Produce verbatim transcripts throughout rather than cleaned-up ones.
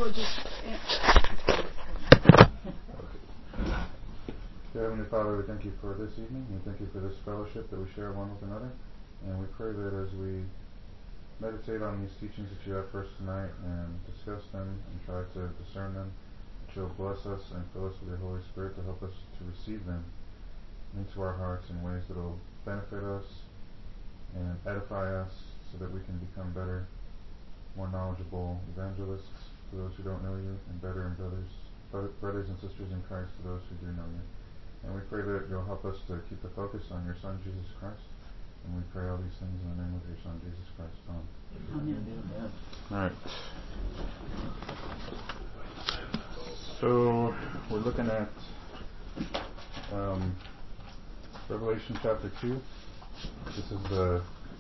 for just... Dear Heavenly Father, we thank you for this evening. We thank you for this fellowship that we share one with another. And we pray that as we meditate on these teachings that you have for us tonight and discuss them and try to discern them, that you'll bless us and fill us with your Holy Spirit to help us to receive them into our hearts in ways that will benefit us and edify us so that we can become better, more knowledgeable evangelists to those who don't know you, and better and brothers, brothers and sisters in Christ to those who do know you. And we pray that you'll help us to keep the focus on your Son, Jesus Christ. And we pray all these things in the name of your Son, Jesus Christ. Amen. Amen. All right. So we're looking at um, Revelation chapter two. This is the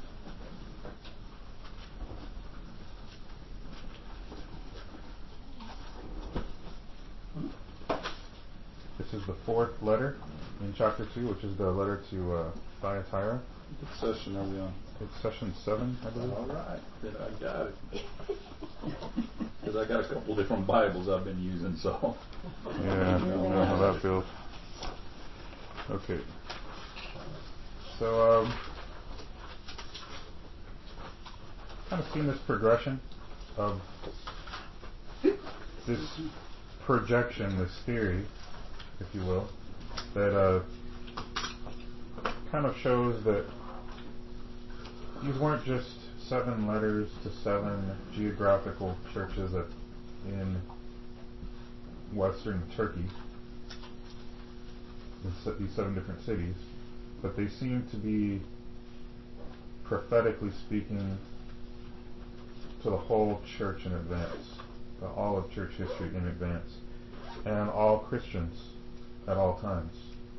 This is the fourth letter in chapter two, which is the letter to uh, Thyatira. What session are we on? It's session seven, I believe. All right, then I got it. Because I got a couple different Bibles I've been using, so. Yeah, I know how that feels. Okay. So, um, kind of seen this progression of this projection, this theory, if you will, that uh, kind of shows that these weren't just seven letters to seven geographical churches at, in western Turkey, these seven different cities, but they seem to be prophetically speaking to the whole church in advance, to all of church history in advance, and all Christians at all times,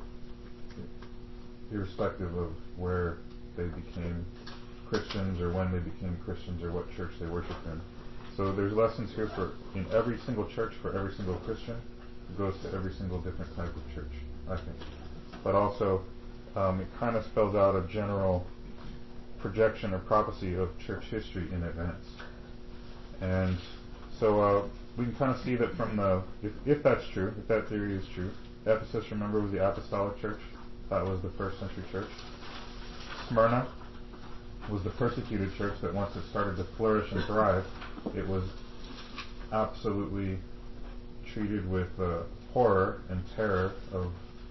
irrespective of where they became Christians or when they became Christians or what church they worshiped in. So there's lessons here for in every single church for every single Christian. It goes to every single different type of church, I think. But also, um, it kind of spells out a general projection or prophecy of church history in advance. And so uh, we can kind of see that from the, if, if that's true, if that theory is true, Ephesus, remember, was the apostolic church. That was the first century church. Smyrna was the persecuted church that once it started to flourish and thrive, it was absolutely treated with uh, horror and terror of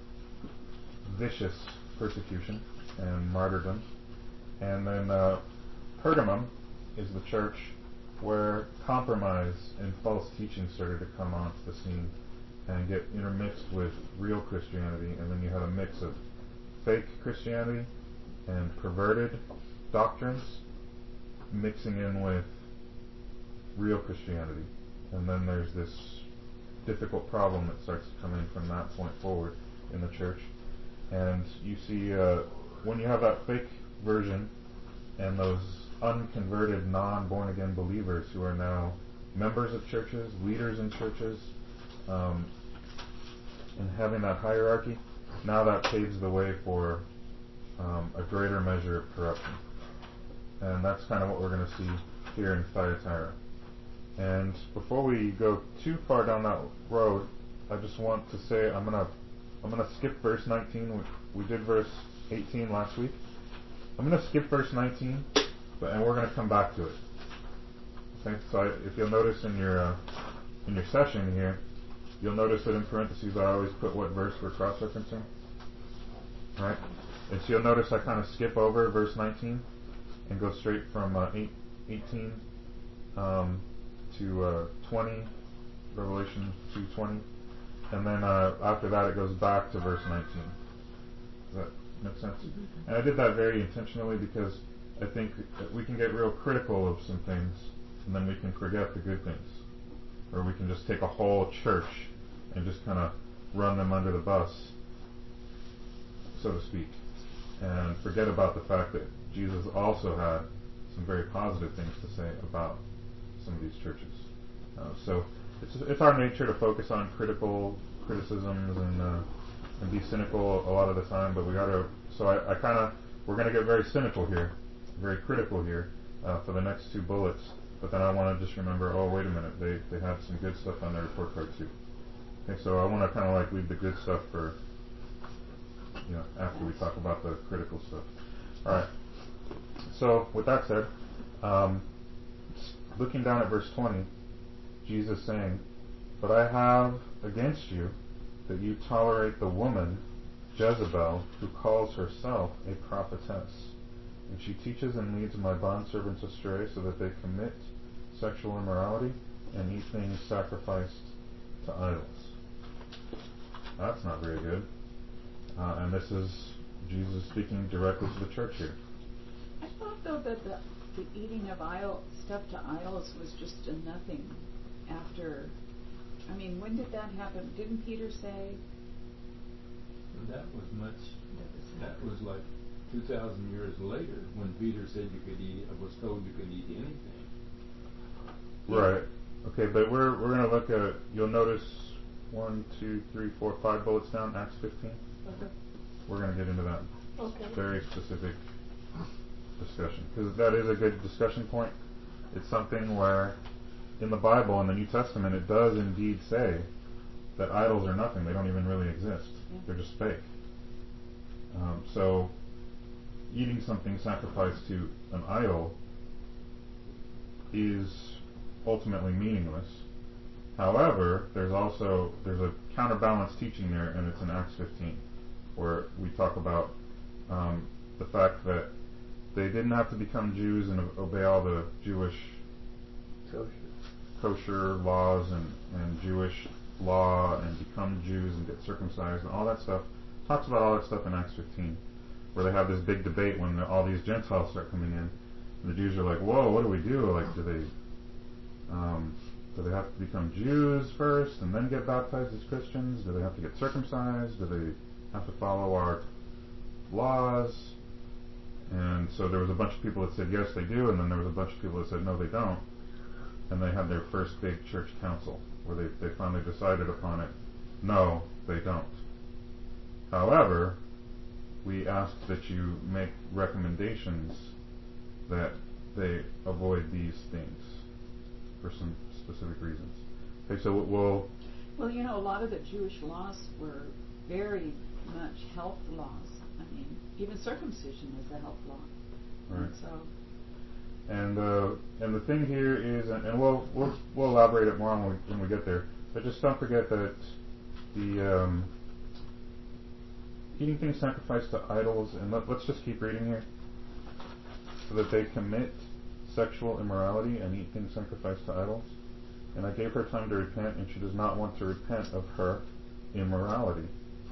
vicious persecution and martyrdom. And then uh, Pergamum is the church where compromise and false teaching started to come onto the scene and get intermixed with real Christianity, and then you had a mix of fake Christianity and perverted doctrines mixing in with real Christianity. And then there's this difficult problem that starts to come in from that point forward in the church. And you see, uh, when you have that fake version and those unconverted, non-born-again believers who are now members of churches, leaders in churches, um, and having that hierarchy, now that paves the way for um, a greater measure of corruption. And that's kind of what we're going to see here in Thyatira. And before we go too far down that road, I just want to say I'm going to I'm going to skip verse nineteen. We, we did verse eighteen last week. I'm going to skip verse nineteen, but, and we're going to come back to it. Okay, so I, if you'll notice in your uh, in your session here, you'll notice that in parentheses I always put what verse we're cross-referencing. Right? And so you'll notice I kind of skip over verse nineteen and go straight from uh, eight, eighteen um, to uh, twenty, Revelation two twenty, and then uh, after that it goes back to verse nineteen. Does that make sense? Mm-hmm. And I did that very intentionally because I think that we can get real critical of some things, and then we can forget the good things. Or we can just take a whole church and just kind of run them under the bus, so to speak, and forget about the fact that Jesus also had some very positive things to say about some of these churches. Uh, so it's it's our nature to focus on critical criticisms and uh, and be cynical a lot of the time, but we got to. So I, I kind of we're going to get very cynical here, very critical here uh, for the next two bullets. but then I want to just remember, oh, wait a minute, they, they had some good stuff on their report card too. Okay, so I want to kind of like leave the good stuff for, you know, after we talk about the critical stuff. All right. So with that said, um, looking down at verse twenty, Jesus saying, "But I have against you that you tolerate the woman Jezebel, who calls herself a prophetess, and she teaches and leads my bondservants astray, so that they commit sexual immorality and eat things sacrificed to idols." That's not very good. Uh, and this is Jesus speaking directly to the church here. I thought, though, that the, the eating of idol, stuff to idols was just a nothing after. I mean, when did that happen? Didn't Peter say? That was much, that was like two thousand years later when Peter said you could eat, I was told you could eat anything. Right. Okay, but we're we're going to look at, you'll notice one, two, three, four, five bullets down, Acts fifteen. Okay. We're going to get into that. Okay. Very specific discussion. Because that is a good discussion point. It's something where in the Bible, in the New Testament, it does indeed say that idols are nothing. They don't even really exist. Yeah. They're just fake. Um, so, eating something sacrificed to an idol is ultimately meaningless. However, there's also there's a counterbalance teaching there, and it's in Acts fifteen, where we talk about um, the fact that they didn't have to become Jews and obey all the Jewish Kosher. kosher laws and, and Jewish law and become Jews and get circumcised and all that stuff. Talks about all that stuff in Acts fifteen, where they have this big debate when the, all these Gentiles start coming in, and the Jews are like, "Whoa, what do we do? Like, do they um, do they have to become Jews first and then get baptized as Christians? Do they have to get circumcised? Do they have to follow our laws?" And so there was a bunch of people that said yes, they do, and then there was a bunch of people that said no, they don't. And they had their first big church council where they, they finally decided upon it. No, they don't. However, we ask that you make recommendations that they avoid these things for some specific reasons. Okay, so we'll... Well, you know, a lot of the Jewish laws were very much health laws. I mean, even circumcision is a health law. Right. And so... And uh, and the thing here is, and, and we'll we'll we'll elaborate it more on when we, when we get there. But just don't forget that the um, eating things sacrificed to idols, and let, let's just keep reading here. So that they commit sexual immorality and eat things sacrificed to idols. And I gave her time to repent, and she does not want to repent of her immorality.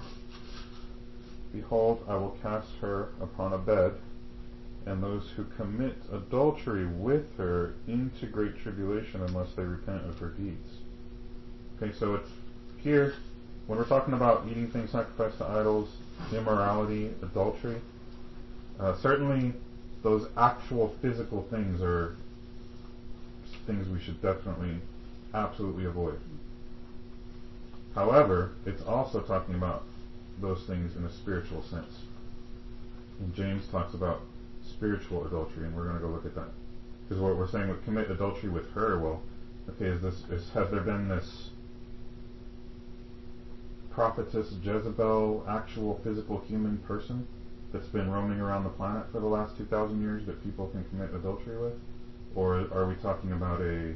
Behold, I will cast her upon a bed, and those who commit adultery with her into great tribulation unless they repent of her deeds. Okay, so it's here, when we're talking about eating things sacrificed to idols, immorality, adultery, uh, certainly those actual physical things are things we should definitely, absolutely avoid. However, it's also talking about those things in a spiritual sense. And James talks about spiritual adultery, and we're going to go look at that. Because what we're saying, we commit adultery with her. Well, okay, is this is has there been this prophetess Jezebel, actual physical human person that's been roaming around the planet for the last two thousand years that people can commit adultery with, or are we talking about a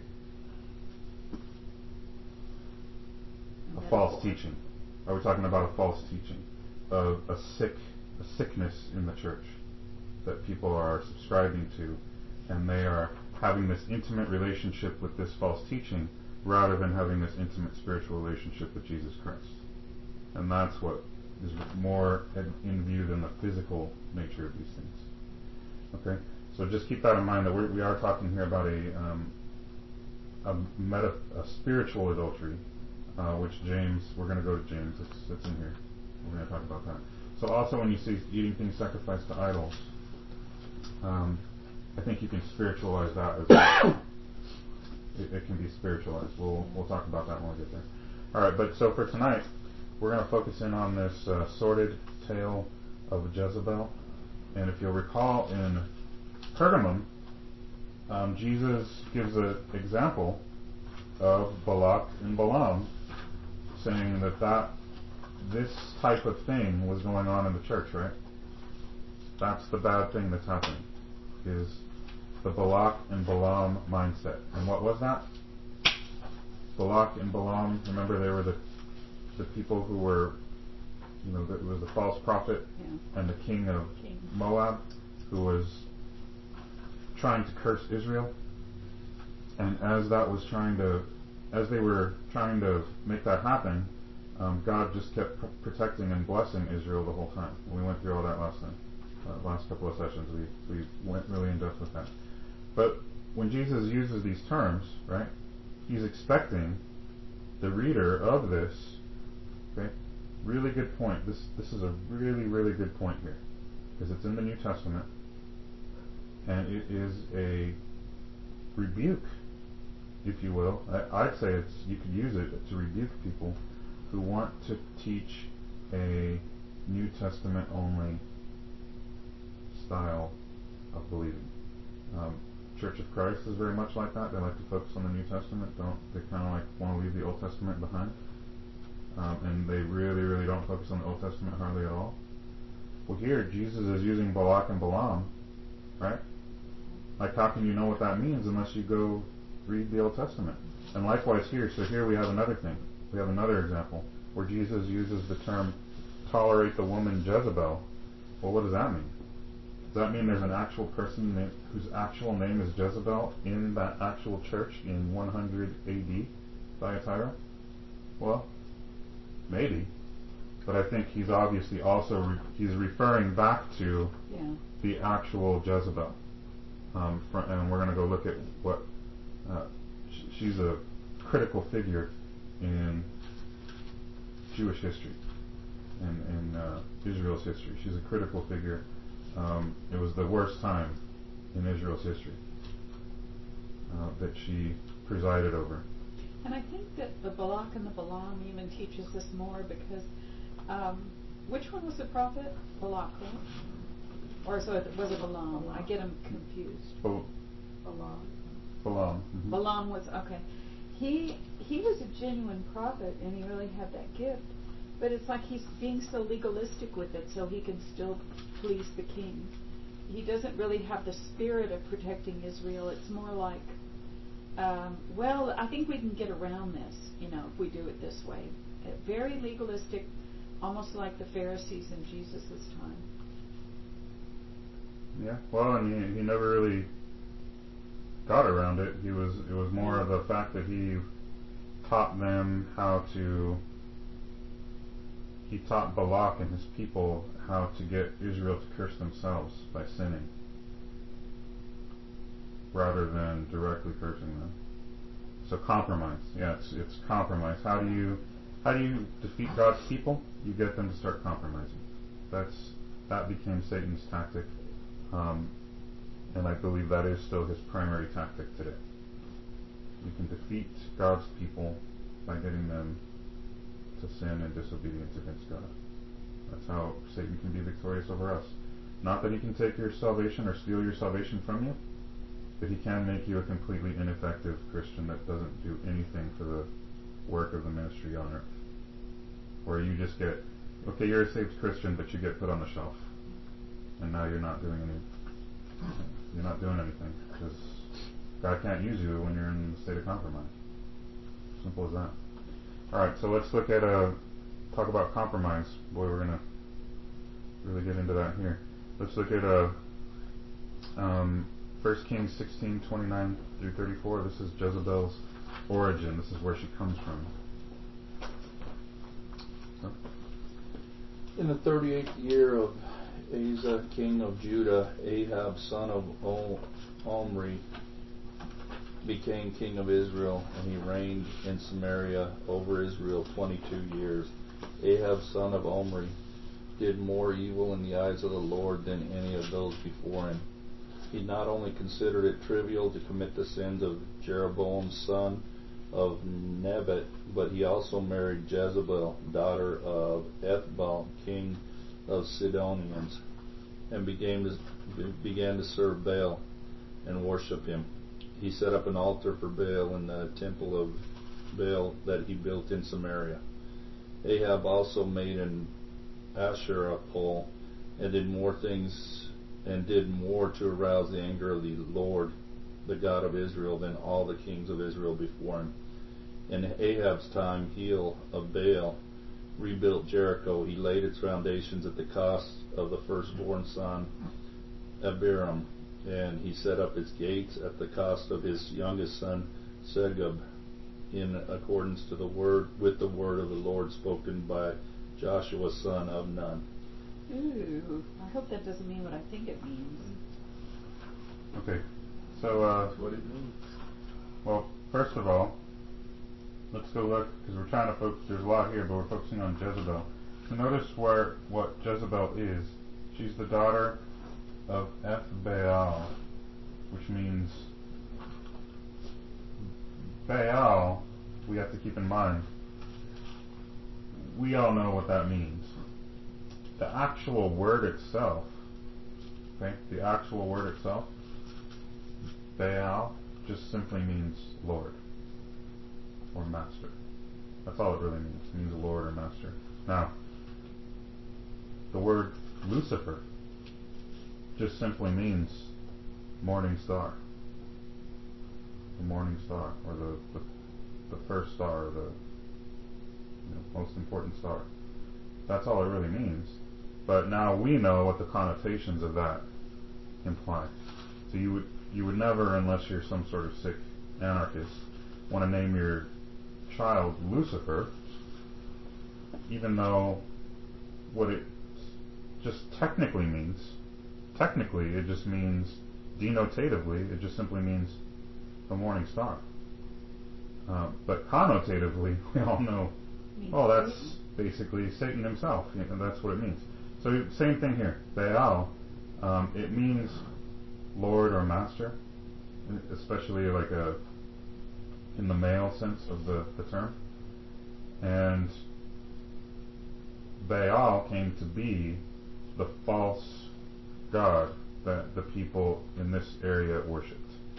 a false teaching? Are we talking about a false teaching, a, a sick a sickness in the church that people are subscribing to, and they are having this intimate relationship with this false teaching rather than having this intimate spiritual relationship with Jesus Christ? And that's what is more in view than the physical nature of these things. Okay, so just keep that in mind that we're, we are talking here about a um, a, meta, a spiritual adultery, uh, which James, we're going to go to James. It's, it's in here. We're going to talk about that. So also when you see eating things sacrificed to idols, Um, I think you can spiritualize that as well. it, it can be spiritualized. We'll we'll talk about that when we get there. All right, but so for tonight, we're going to focus in on this uh, sordid tale of Jezebel. And if you'll recall, in Pergamum, um, Jesus gives an example of Balak and Balaam, saying that, that this type of thing was going on in the church, right? That's the bad thing that's happening, is the Balak and Balaam mindset. And what was that? Balak and Balaam, remember they were the the people who were, you know, it was the false prophet Yeah. and the king of King. Moab, who was trying to curse Israel. And as that was trying to, as they were trying to make that happen, um, God just kept pr- protecting and blessing Israel the whole time. And we went through all that last time. Uh, last couple of sessions, we, we went really in depth with that. But when Jesus uses these terms, right, he's expecting the reader of this, okay, really good point. This this is a really, really good point here, because it's in the New Testament, and it is a rebuke, if you will. I, I'd say it's you could use it to rebuke people who want to teach a New Testament only style of believing. Um, Church of Christ is very much like that. They like to focus on the New Testament. Don't they kind of like want to leave the Old Testament behind? Um, and they really, really don't focus on the Old Testament hardly at all. Well, here Jesus is using Balak and Balaam, right? Like, how can you know what that means unless you go read the Old Testament? And likewise here. So here we have another thing. We have another example where Jesus uses the term "tolerate the woman Jezebel." Well, what does that mean? Does that mean there's an actual person named, whose actual name is Jezebel in that actual church in one hundred A D, Thyatira? Well, maybe. But I think he's obviously also, re- he's referring back to Yeah. the actual Jezebel. Um, fr- and we're going to go look at what, uh, sh- she's a critical figure in Jewish history, and in uh, Israel's history. She's a critical figure. Um, it was the worst time in Israel's history uh, that she presided over. And I think that the Balak and the Balaam even teaches this more because um, which one was the prophet? Balak, right? Or so it, was it Balaam? I get them confused. Bal- Balaam. Balaam. Mm-hmm. Balaam was, okay. He he was a genuine prophet and he really had that gift. But it's like he's being so legalistic with it so he can still please the king. He doesn't really have the spirit of protecting Israel. It's more like, um, well, I think we can get around this, you know, if we do it this way. Uh, very legalistic, almost like the Pharisees in Jesus' time. Yeah, well, and he, he never really got around it. He was it was more of the fact that he taught them how to. He taught Balak and his people how to get Israel to curse themselves by sinning, rather than directly cursing them. So compromise, yeah, it's it's compromise. How do you how do you defeat God's people? You get them to start compromising. That's that became Satan's tactic. Um, and I believe that is still his primary tactic today. You can defeat God's people by getting them to sin and disobedience against God. That's how Satan can be victorious over us. Not that he can take your salvation or steal your salvation from you, but he can make you a completely ineffective Christian that doesn't do anything for the work of the ministry on earth. Where you just get, okay, you're a saved Christian, but you get put on the shelf. And now you're not doing any, you're not doing anything, because God can't use you when you're in a state of compromise. Simple as that. Alright, so let's look at, uh, talk about compromise. Boy, we're going to really get into that here. Let's look at uh, um, First Kings sixteen, twenty-nine through thirty-four. This is Jezebel's origin. This is where she comes from. So. In the thirty-eighth year of Asa, king of Judah, Ahab, son of Omri, became king of Israel, and he reigned in Samaria over Israel twenty-two years. Ahab, son of Omri, did more evil in the eyes of the Lord than any of those before him. He not only considered it trivial to commit the sins of Jeroboam, son of Nebat, but he also married Jezebel, daughter of Ethbaal, king of Sidonians, and began to, began to serve Baal and worship him. he set up an altar for Baal in the temple of Baal that he built in Samaria. Ahab also made an Asherah pole and did more things and did more to arouse the anger of the Lord, the God of Israel, than all the kings of Israel before him. In Ahab's time, Heel of Baal rebuilt Jericho. He laid its foundations at the cost of the firstborn son, Abiram, and he set up its gates at the cost of his youngest son, Segub, in accordance to the word with the word of the Lord spoken by Joshua son of Nun. Ooh, I hope that doesn't mean what I think it means. Okay, so uh, That's what it means. well, first of all, let's go look, because we're trying to focus. There's a lot here, but we're focusing on Jezebel. So notice where what Jezebel is. She's the daughter of Eth-Baal, which means Baal. We have to keep in mind. We all know what that means. The actual word itself, okay, the actual word itself, Baal, just simply means Lord or master. That's all it really means. It means Lord or master. Now, the word Lucifer just simply means morning star. The morning star, or the, the, the first star, or the you know, most important star. That's all it really means. But now we know what the connotations of that imply. So you would you would never, unless you're some sort of sick anarchist, want to name your child Lucifer, even though what it just technically means, technically it just means, denotatively, it just simply means the morning star. Uh, but connotatively, we all know, oh, that's basically Satan himself, you know, that's what it means. So same thing here, Baal, um, it means Lord or master, especially like a in the male sense of the, the term. And Baal came to be the false god that the people in this area worshipped.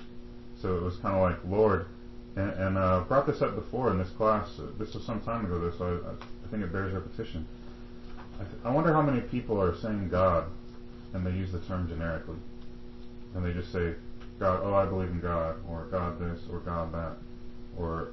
So it was kind of like Lord, and, and uh, brought this up before in this class. Uh, this was some time ago, though, so I, I think it bears repetition. I, th- I wonder how many people are saying God, and they use the term generically, and they just say God. Oh, I believe in God, or God this, or God that, or.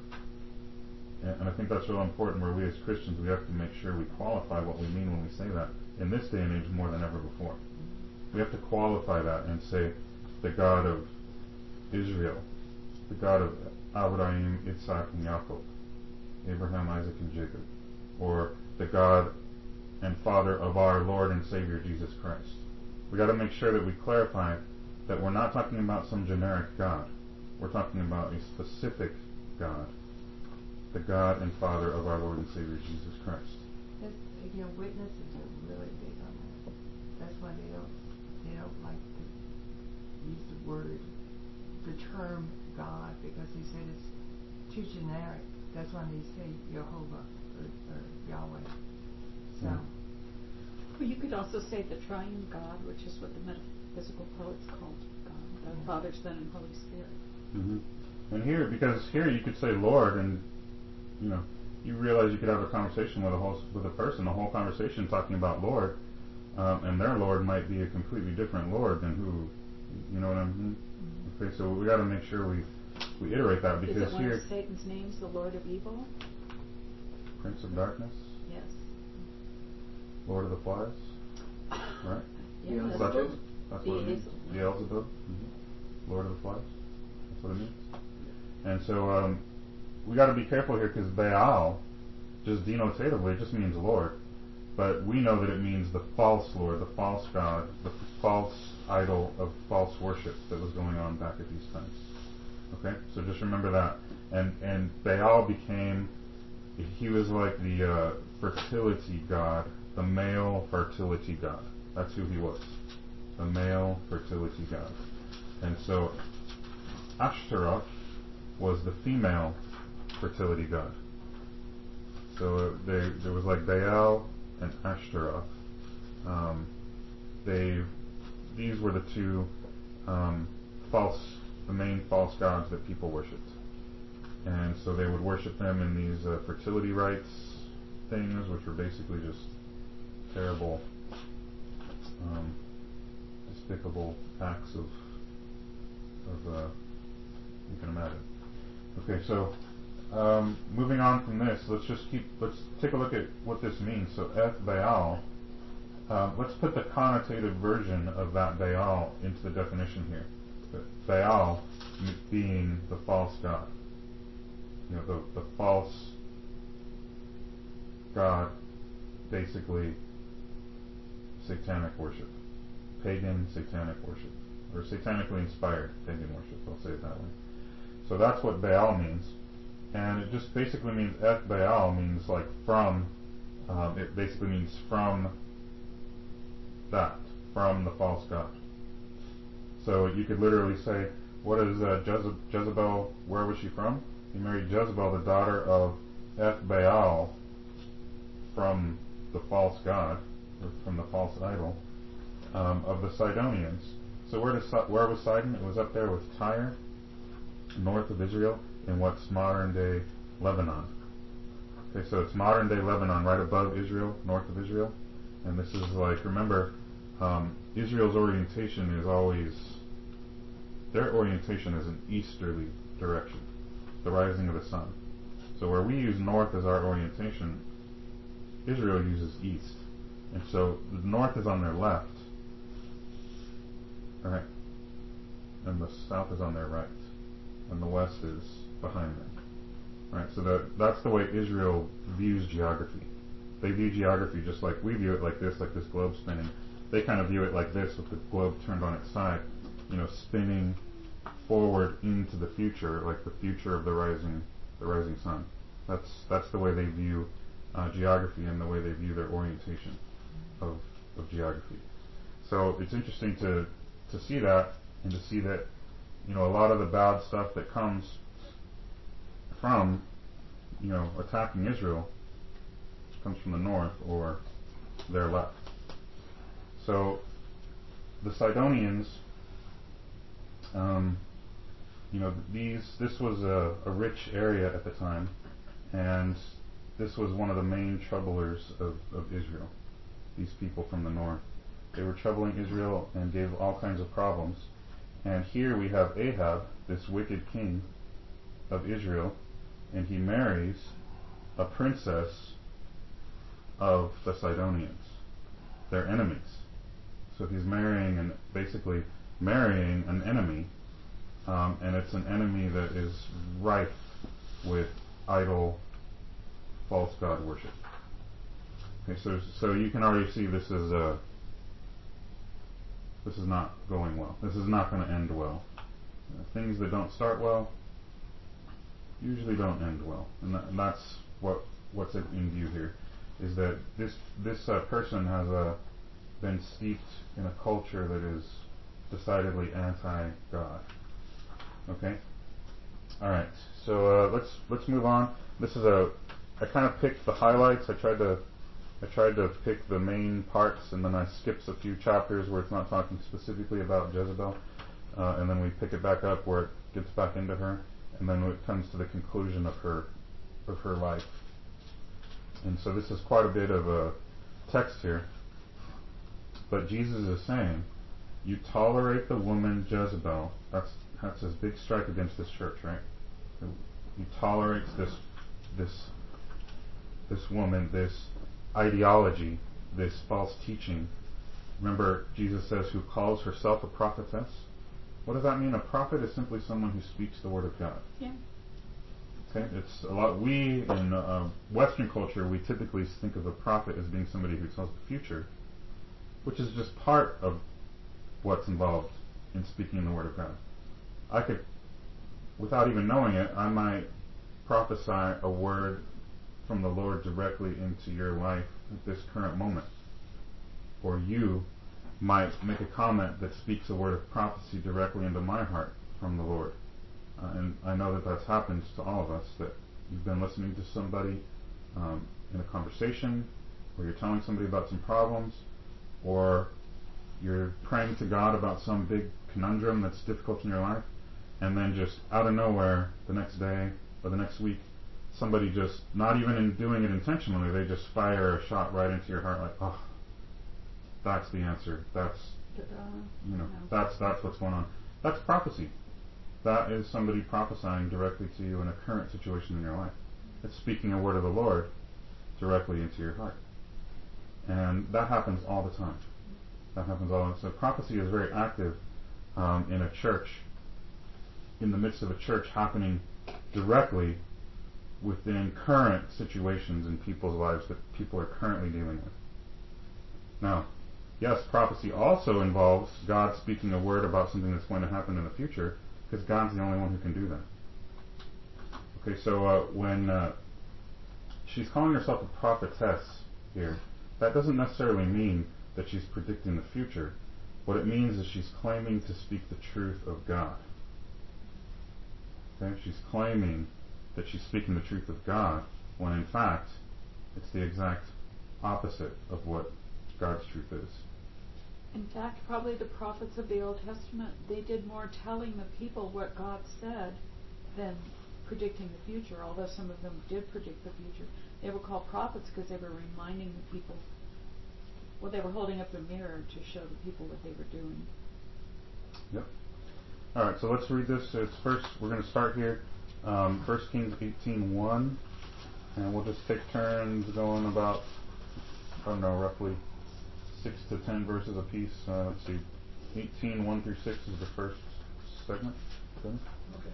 And, and I think that's real important. Where we as Christians, we have to make sure we qualify what we mean when we say that. In this day and age, more than ever before, we have to qualify that and say the God of Israel, the God of Abraham, Isaac, and Jacob, Abraham, Isaac, and Jacob, or the God and Father of our Lord and Savior Jesus Christ. We got to make sure that we clarify that we're not talking about some generic God. We're talking about a specific God, the God and Father of our Lord and Savior Jesus Christ. That's, again, witnesses are really big on that. That's why they don't they don't like to use the word, the term God, because they said it's too generic. That's why they say Jehovah or, or Yahweh. So. Mm. Well, you could also say the triune God, which is what the metaphysical poets called God, the Yeah. Father, Son, and Holy Spirit. Mm-hmm. And here, because here you could say Lord, and you know, you realize you could have a conversation with a whole with a person, the whole conversation talking about Lord, um, and their Lord might be a completely different Lord than who, you know what I mean? Mm-hmm. Okay, so we got to make sure we we iterate that, because is it one here, of Satan's names, the Lord of Evil? Prince of Darkness, Yes. Lord of the Flies, right? Yeah, That's that's it. good. That's what it means. Beelzebub. Beelzebub, mm-hmm. Lord of the Flies. That's what it means. And so um, we got to be careful here, because Baal, just denotatively, it just means Lord. But we know that it means the false Lord, the false God, the false idol of false worship that was going on back at these times. Okay, so just remember that. And and Baal became, he was like the uh, fertility god, the male fertility god. That's who he was, the male fertility god. And so Ashtaroth was the female fertility god. So they, there was like Baal and Ashtaroth. Um, they, these were the two um, false the main false gods that people worshipped. And so they would worship them in these uh, fertility rites things, which were basically just terrible, um, despicable acts of, of uh, you can imagine. Okay, so um, moving on from this, let's just keep, let's take a look at what this means. So Eth Baal, um, let's put the connotative version of that Baal into the definition here. Baal being the false god. You know, the, the false god, basically satanic worship. Pagan satanic worship. Or satanically inspired pagan worship, I'll say it that way. So that's what Baal means. And it just basically means, Eth Baal means like from, um, it basically means from that, from the false god. So you could literally say, what is uh, Jeze- Jezebel, where was she from? He married Jezebel, the daughter of Eth Baal, from the false god, or from the false idol, um, of the Sidonians. So where, does, where was Sidon? It was up there with Tyre, north of Israel, in what's modern day Lebanon. Okay, so it's modern day Lebanon, right above Israel, north of Israel. And this is like, remember, um, Israel's orientation is always, their orientation is an easterly direction, the rising of the sun. So where we use north as our orientation, Israel uses east. And so the north is on their left, right? And the south is on their right. And the west is behind them. Right? So that that's the way Israel views geography. They view geography just like we view it, like this, like this globe spinning. They kind of view it like this, with the globe turned on its side, you know, spinning forward into the future, like the future of the rising the rising sun. That's that's the way they view uh, geography and the way they view their orientation of of geography. So it's interesting to to see that, and to see that, you know, a lot of the bad stuff that comes from, you know, attacking Israel comes from the north or their left. So the Sidonians, um, you know, these this was a, a rich area at the time, and this was one of the main troublers of, of Israel. These people from the north, they were troubling Israel and gave all kinds of problems. And here we have Ahab, this wicked king of Israel, and he marries a princess of the Sidonians, their enemies. So he's marrying and basically marrying an enemy, um, and it's an enemy that is rife with idol, false god worship. Okay, so so you can already see this is a this is not going well. This is not going to end well. Uh, things that don't start well usually don't end well, and, that, and that's what what's in view here, is that this this uh, person has uh, been steeped in a culture that is decidedly anti-God. Okay. All right. So uh, let's let's move on. This is a I kind of picked the highlights. I tried to I tried to pick the main parts, and then I skipped a few chapters where it's not talking specifically about Jezebel, uh, and then we pick it back up where it gets back into her, and then it comes to the conclusion of her of her life. And so this is quite a bit of a text here. But Jesus is saying, you tolerate the woman Jezebel. That's that's his big strike against this church, right? He tolerates this this this woman, this ideology, this false teaching. Remember, Jesus says, who calls herself a prophetess. What does that mean? A prophet is simply someone who speaks the word of God. Yeah. Okay, it's a lot. We in uh, Western culture, we typically think of a prophet as being somebody who tells the future, which is just part of what's involved in speaking the word of God. I could, without even knowing it, I might prophesy a word from the Lord directly into your life at this current moment. Or you might make a comment that speaks a word of prophecy directly into my heart from the Lord. Uh, and I know that that's happened to all of us, that you've been listening to somebody um, in a conversation, or you're telling somebody about some problems, or you're praying to God about some big conundrum that's difficult in your life, and then just out of nowhere, the next day or the next week, somebody just, not even in doing it intentionally, they just fire a shot right into your heart, like, oh, that's the answer. That's, you know, that's that's what's going on. That's prophecy. That is somebody prophesying directly to you in a current situation in your life. It's speaking a word of the Lord directly into your heart. And that happens all the time. That happens all the time. So prophecy is very active um, in a church, in the midst of a church, happening directly within current situations in people's lives that people are currently dealing with. Now, yes, prophecy also involves God speaking a word about something that's going to happen in the future, because God's the only one who can do that. Okay, so uh, when uh, she's calling herself a prophetess here, that doesn't necessarily mean that she's predicting the future. What it means is she's claiming to speak the truth of God. Okay, she's claiming that she's speaking the truth of God, when in fact it's the exact opposite of what God's truth is. In fact, probably the prophets of the Old Testament, they did more telling the people what God said than predicting the future, although some of them did predict the future. They were called prophets because they were reminding the people, well, they were holding up the mirror to show the people what they were doing. Yep. All right, so let's read this. It's first, we're going to start here, um, First Kings eighteen one, and we'll just take turns going about, I don't know, roughly six to ten verses apiece. Uh, let's see, eighteen one through six is the first segment. Okay. Okay.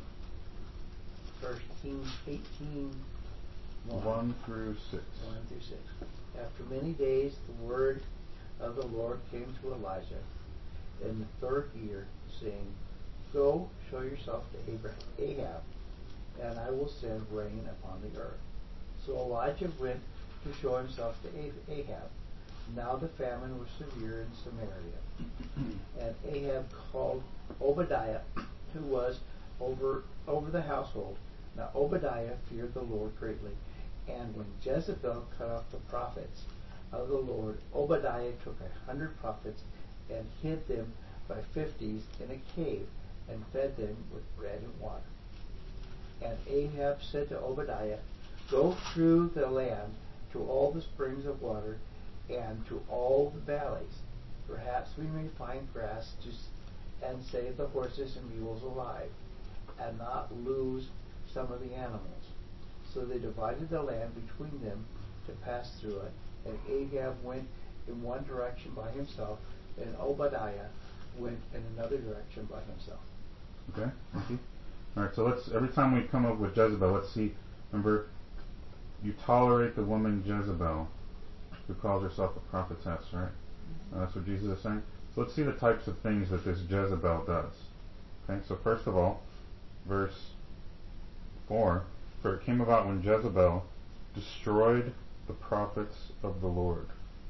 First Kings eighteen one. One through six. One through six. After many days, the word of the Lord came to Elijah in the third year, saying, "Go, show yourself to Abraham, Ahab, and I will send rain upon the earth." So Elijah went to show himself to Ahab. Now the famine was severe in Samaria. And Ahab called Obadiah, who was over over the household. Now Obadiah feared the Lord greatly. And when Jezebel cut off the prophets of the Lord, Obadiah took a hundred prophets and hid them by fifties in a cave and fed them with bread and water. And Ahab said to Obadiah, "Go through the land to all the springs of water and to all the valleys. Perhaps we may find grass to, and save the horses and mules alive, and not lose some of the animals." So they divided the land between them to pass through it. And Ahab went in one direction by himself, and Obadiah went in another direction by himself. Okay, thank you. All right, so let's, every time we come up with Jezebel, let's see, remember, you tolerate the woman Jezebel, who calls herself a prophetess, right? Uh, that's what Jesus is saying. So let's see the types of things that this Jezebel does. Okay, so first of all, verse four, "For it came about when Jezebel destroyed the prophets of the Lord."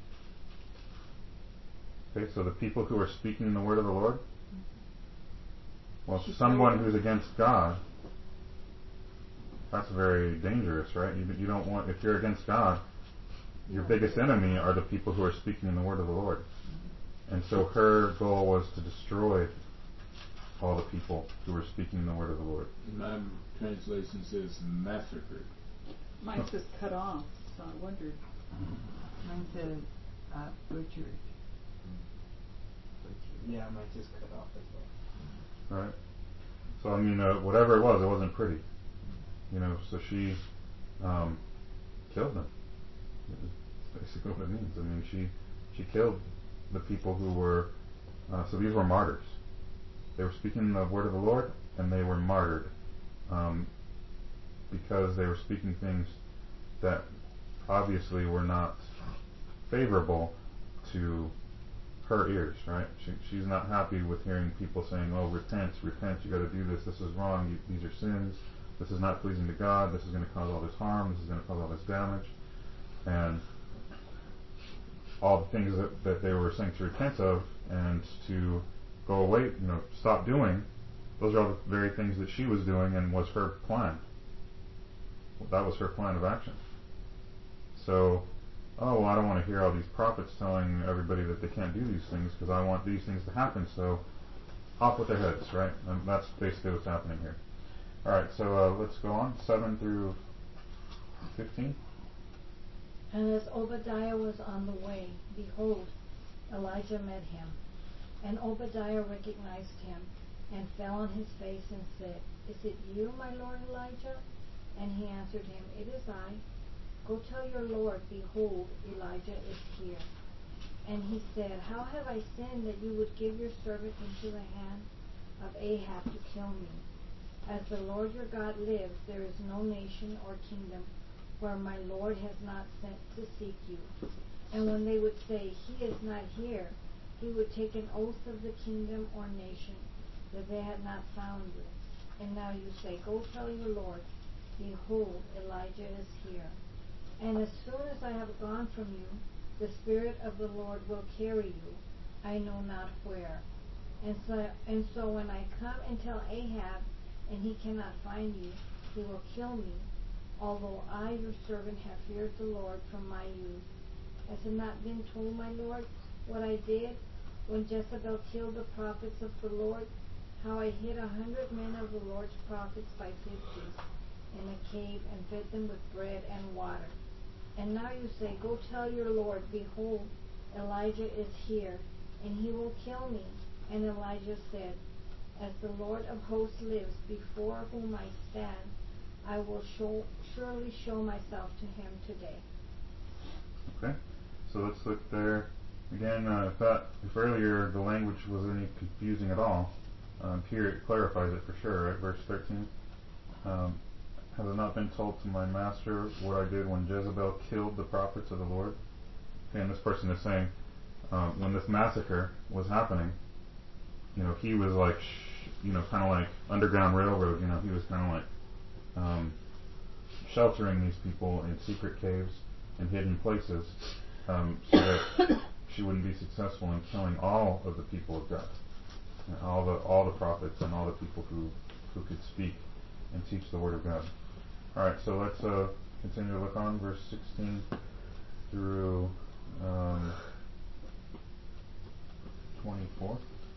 Okay, so the people who are speaking the word of the Lord, well, someone who's against God, that's very dangerous, right? You, you don't want, if you're against God, your biggest enemy are the people who are speaking in the word of the Lord. And so her goal was to destroy all the people who were speaking in the word of the Lord. My translation says massacred. Mine says cut off, so I wondered. Mine says uh, butchered. Yeah, I might just cut off as well. Right? So, I mean, uh, whatever it was, it wasn't pretty. You know, so she um, killed them. That's basically what it means. I mean, she she killed the people who were, uh, so these were martyrs. They were speaking the word of the Lord, and they were martyred um, because they were speaking things that obviously were not favorable to her ears, right? She, she's not happy with hearing people saying, "Oh, repent, repent, you got to do this, this is wrong, you, these are sins, this is not pleasing to God, this is going to cause all this harm, this is going to cause all this damage." And all the things that, that they were saying to repent of and to go away, you know, stop doing, those are all the very things that she was doing and was her plan. That was her plan of action. So, oh, well, I don't want to hear all these prophets telling everybody that they can't do these things because I want these things to happen, so off with their heads, right? And that's basically what's happening here. All right, so uh, let's go on, seven through fifteen. And as Obadiah was on the way, behold, Elijah met him. And Obadiah recognized him, and fell on his face and said, Is it you, my lord Elijah? And he answered him, It is I. Go tell your Lord, behold, Elijah is here. And he said, How have I sinned that you would give your servant into the hand of Ahab to kill me? As the Lord your God lives, there is no nation or kingdom where my Lord has not sent to seek you. And when they would say, He is not here, he would take an oath of the kingdom or nation that they had not found you. And now you say, Go tell your Lord, behold, Elijah is here. And as soon as I have gone from you, the Spirit of the Lord will carry you, I know not where. And so, and so when I come and tell Ahab, and he cannot find you, he will kill me, although I, your servant, have feared the Lord from my youth. Has it not been told, my Lord, what I did when Jezebel killed the prophets of the Lord, how I hid a hundred men of the Lord's prophets by fifties in a cave and fed them with bread and water? And now you say, Go tell your Lord, behold, Elijah is here, and he will kill me. And Elijah said, As the Lord of hosts lives, before whom I stand, I will show, surely show myself to him today. Okay, so let's look there. Again, uh, if, that, if earlier the language was any confusing at all, um, here it clarifies it for sure, right? Verse thirteen. Um, Has it not been told to my master what I did when Jezebel killed the prophets of the Lord? Okay, and this person is saying, um, when this massacre was happening, you know, he was like, sh- you know, kind of like Underground Railroad, you know, he was kind of like um, sheltering these people in secret caves and hidden places um, so that she wouldn't be successful in killing all of the people of God, and all the all the prophets and all the people who, who could speak and teach the Word of God. All right, so let's uh, continue to look on verse sixteen through um, twenty-four.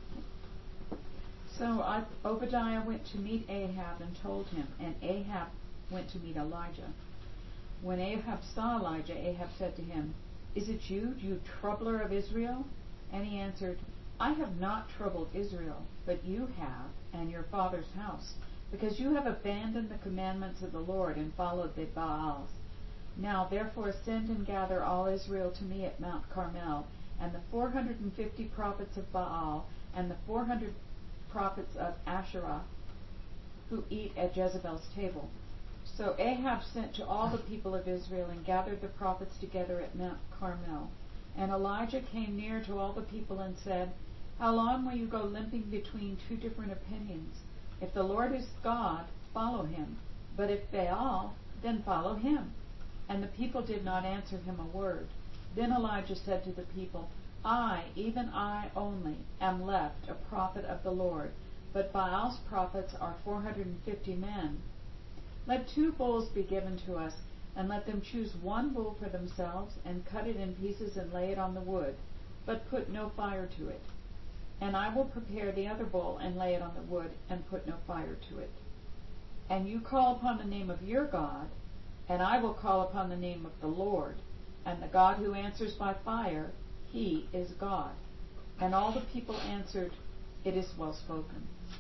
So I, Obadiah went to meet Ahab and told him, and Ahab went to meet Elijah. When Ahab saw Elijah, Ahab said to him, Is it you, you troubler of Israel? And he answered, I have not troubled Israel, but you have, and your father's house, because you have abandoned the commandments of the Lord and followed the Baals. Now therefore send and gather all Israel to me at Mount Carmel, and the four hundred and fifty prophets of Baal, and the four hundred prophets of Asherah, who eat at Jezebel's table. So Ahab sent to all the people of Israel and gathered the prophets together at Mount Carmel. And Elijah came near to all the people and said, How long will you go limping between two different opinions? If the Lord is God, follow him. But if Baal, then follow him. And the people did not answer him a word. Then Elijah said to the people, I, even I only, am left a prophet of the Lord, but Baal's prophets are four hundred and fifty men. Let two bulls be given to us, and let them choose one bull for themselves, and cut it in pieces and lay it on the wood, but put no fire to it. And I will prepare the other bull and lay it on the wood, and put no fire to it. And you call upon the name of your God, and I will call upon the name of the Lord, and the God who answers by fire, he is God. And all the people answered, It is well spoken.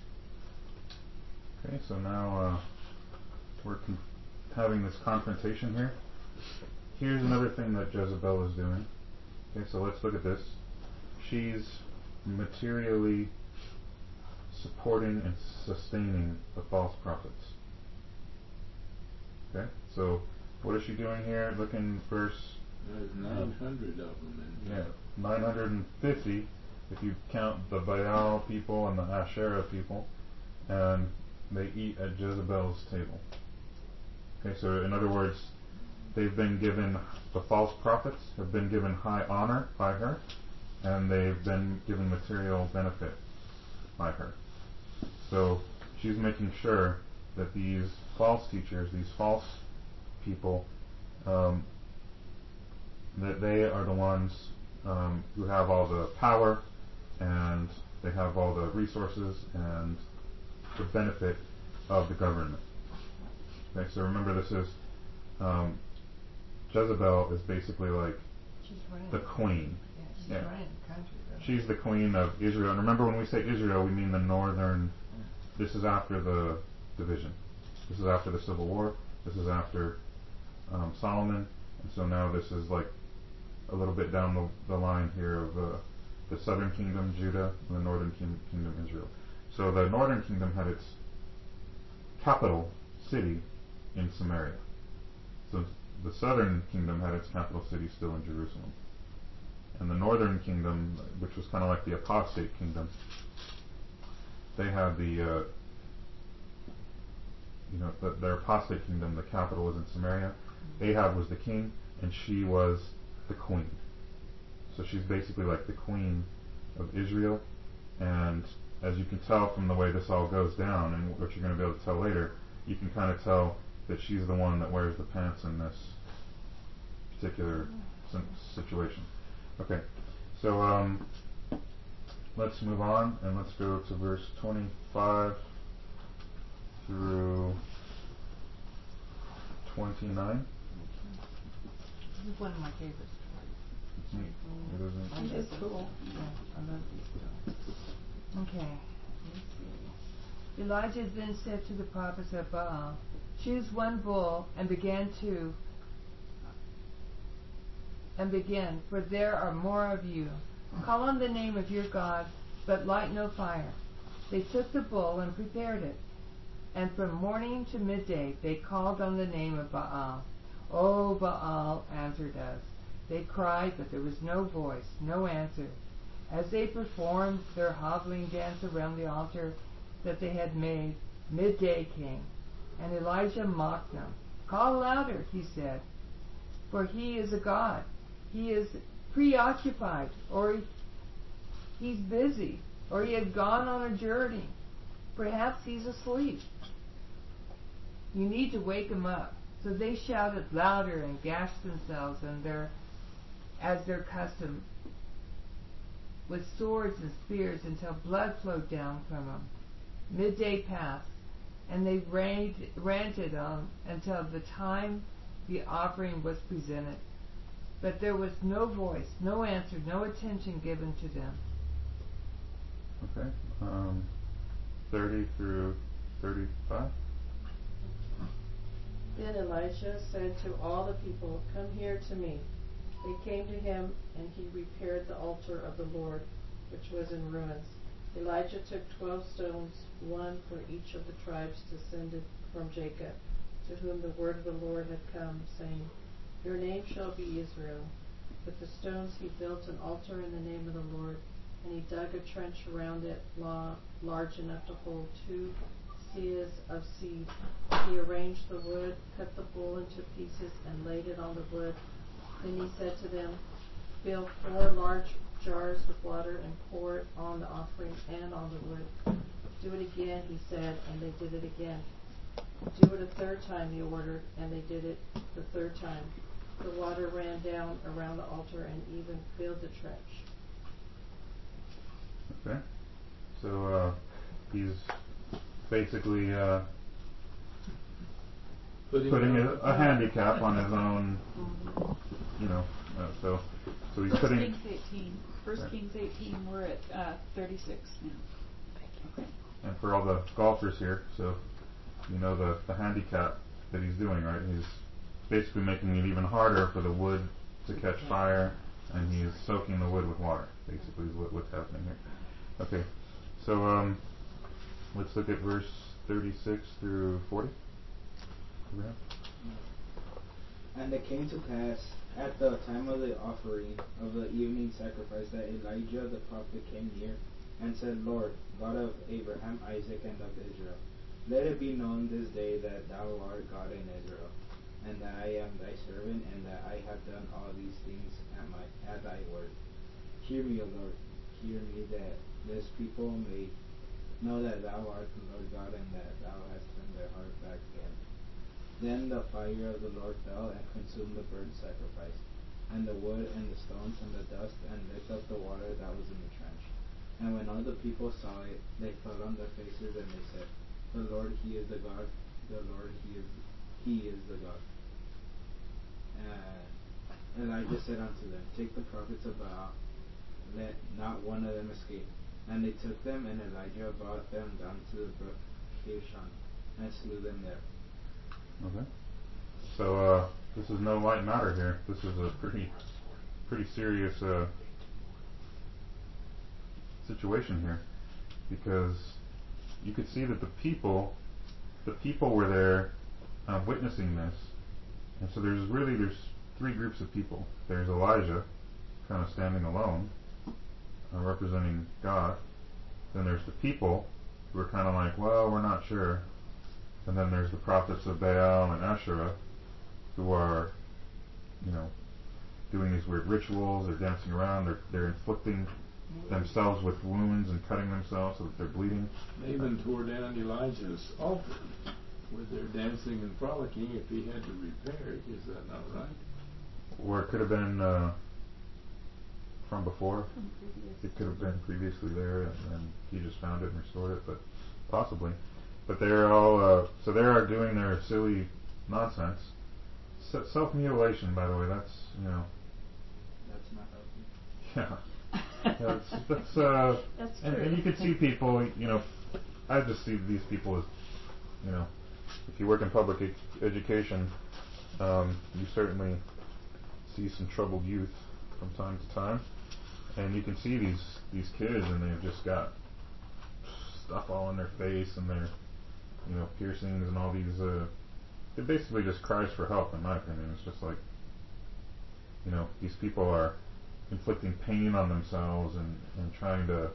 Okay, so now uh, we're con- having this confrontation here. Here's another thing that Jezebel is doing. Okay, so let's look at this. She's materially supporting and sustaining the false prophets. Okay, so what is she doing here? Look in verse... There's nine hundred of them in Yeah, here. nine hundred fifty if you count the Baal people and the Asherah people, and they eat at Jezebel's table. Okay, so in other words, they've been given, the false prophets have been given high honor by her, and they've been given material benefit by her. So she's making sure that these false teachers, these false people, um, that they are the ones um, who have all the power and They have all the resources and the benefit of the government. Okay, so remember this is um, Jezebel is basically like She's running the queen. Yeah, she's Yeah. running the country. Though. She's the queen of Israel. And remember when we say Israel, we mean the northern. This is after the division. This is after the Civil War. This is after um, Solomon. And so now this is like a little bit down the, the line here of uh, the southern kingdom, Judah, and the northern king, kingdom, Israel. So the northern kingdom had its capital city in Samaria. So the southern kingdom had its capital city still in Jerusalem. And the northern kingdom, which was kind of like the apostate kingdom, they had the, uh, you know, the, their apostate kingdom, the capital was in Samaria. Ahab was the king, and she was the queen. So she's basically like the queen of Israel. And as you can tell from the way this all goes down, and what you're going to be able to tell later, you can kind of tell that she's the one that wears the pants in this particular situation. Okay, so um, let's move on and let's go to verse twenty-five through twenty-nine. This is one of my favorite stories. It's neat. It isn't. I It is love cool. these. Yeah, I love these stories. Okay, let's see. Elijah then said to the prophets of Baal, "Choose one bull and begin to and begin, for there are more of you. Call on the name of your God, but light no fire." They took the bull and prepared it, and from morning to midday they called on the name of Baal. "O Baal, answer us." They cried, but there was no voice, no answer. As they performed their hobbling dance around the altar that they had made, midday came, and Elijah mocked them. "Call louder," he said, "for he is a god. He is preoccupied, or he's busy, or he had gone on a journey. Perhaps he's asleep. You need to wake him up." So they shouted louder and gashed themselves and their, as their custom, with swords and spears until blood flowed down from them. Midday passed, and they ranted, ranted on until the time the offering was presented. But there was no voice, no answer, no attention given to them. Okay, um, thirty through thirty-five. Then Elisha said to all the people, "Come here to me." They came to him, and he repaired the altar of the Lord, which was in ruins. Elijah took twelve stones, one for each of the tribes descended from Jacob, to whom the word of the Lord had come, saying, "Your name shall be Israel." With the stones he built an altar in the name of the Lord, and he dug a trench around it long, large enough to hold two seahs of seed. He arranged the wood, cut the bull into pieces, and laid it on the wood. Then he said to them, "Fill four large jars with water and pour it on the offering and on the wood." "Do it again," he said, and they did it again. "Do it a third time," he ordered, and they did it the third time. The water ran down around the altar and even filled the trench. Okay, so uh, he's basically uh, Putting, putting a, a, a handicap on his own, you know. Uh, so, so he's First putting. Kings eighteen. First Right. Kings eighteen. We're at uh, thirty-six now. Okay. And for all the golfers here, so you know the the handicap that he's doing, right? He's basically making it even harder for the wood to catch fire, and he's soaking the wood with water. Basically, is what, what's happening here. Okay, so um, let's look at verse thirty-six through forty. Abraham? And it came to pass at the time of the offering of the evening sacrifice that Elijah the prophet came near and said, "Lord, God of Abraham, Isaac, and of Israel, let it be known this day that thou art God in Israel, and that I am thy servant, and that I have done all these things at my at thy word. Hear me, O Lord, hear me, that this people may know that thou art the Lord God, and that thou hast turned their heart back again." Then the fire of the Lord fell and consumed the burnt sacrifice, and the wood, and the stones, and the dust, and licked up the water that was in the trench. And when all the people saw it, they fell on their faces and they said, "The Lord, He is the God. The Lord, He is He is the God." And Elijah said unto them, "Take the prophets of Baal, let not one of them escape." And they took them, and Elijah brought them down to the brook Kishon, and slew them there. Okay. So uh, this is no light matter here. This is a pretty, pretty serious uh, situation here, because you could see that the people, the people were there, uh, witnessing this, and so there's really there's three groups of people. There's Elijah, kind of standing alone, uh, representing God. Then there's the people who are kind of like, well, we're not sure. And then there's the prophets of Baal and Asherah, who are, you know, doing these weird rituals. They're dancing around. They're they're inflicting themselves with wounds and cutting themselves so that they're bleeding. They even tore down Elijah's altar, where they're dancing and frolicking. If he had to repair it, is that not right? Or it could have been uh, from before. From previous. It could have been previously there, and, and he just found it and restored it, but possibly. But they're all, uh, so they are doing their silly nonsense. S- self-mutilation, by the way, that's, you know. That's not healthy. Yeah. That's, that's, uh, That's and, true. and you can see people, you know, I just see these people as, you know, if you work in public e- education, um, you certainly see some troubled youth from time to time. And you can see these, these kids, and they've just got stuff all in their face, and their, you know, piercings and all these, uh, it basically just cries for help, in my opinion. It's just like, you know, these people are inflicting pain on themselves and, and trying to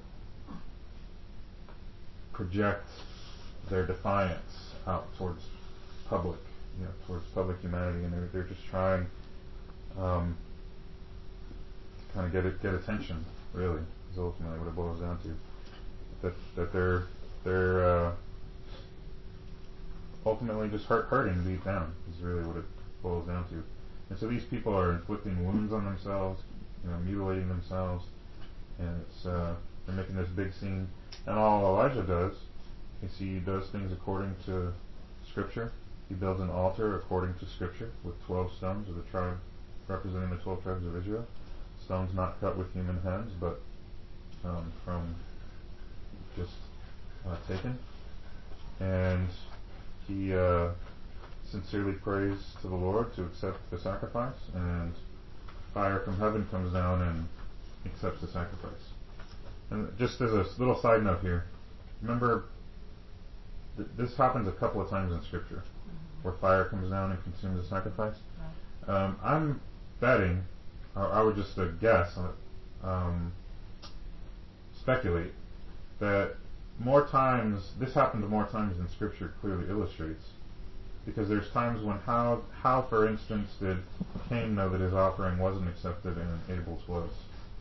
project their defiance out towards public, you know, towards public humanity, and they're, they're just trying um, to kind of get it, get attention, really, is ultimately what it boils down to. That that they're they're uh, ultimately just hurt, hurting deep down is really what it boils down to. And so these people are inflicting wounds on themselves, you know, mutilating themselves, and it's uh, they're making this big scene. And all Elijah does is he does things according to Scripture. He builds an altar according to Scripture with twelve stones of the tribe representing the twelve tribes of Israel. Stones not cut with human hands, but um, from just uh, taken. And he uh, sincerely prays to the Lord to accept the sacrifice, and fire from heaven comes down and accepts the sacrifice. And just as a little side note here, remember th- this happens a couple of times in Scripture, mm-hmm. where fire comes down and consumes the sacrifice. Right. Um, I'm betting, or I would just uh, guess, um, speculate, that more times, this happens more times than Scripture clearly illustrates. Because there's times when how, how for instance, did Cain know that his offering wasn't accepted and Abel's was?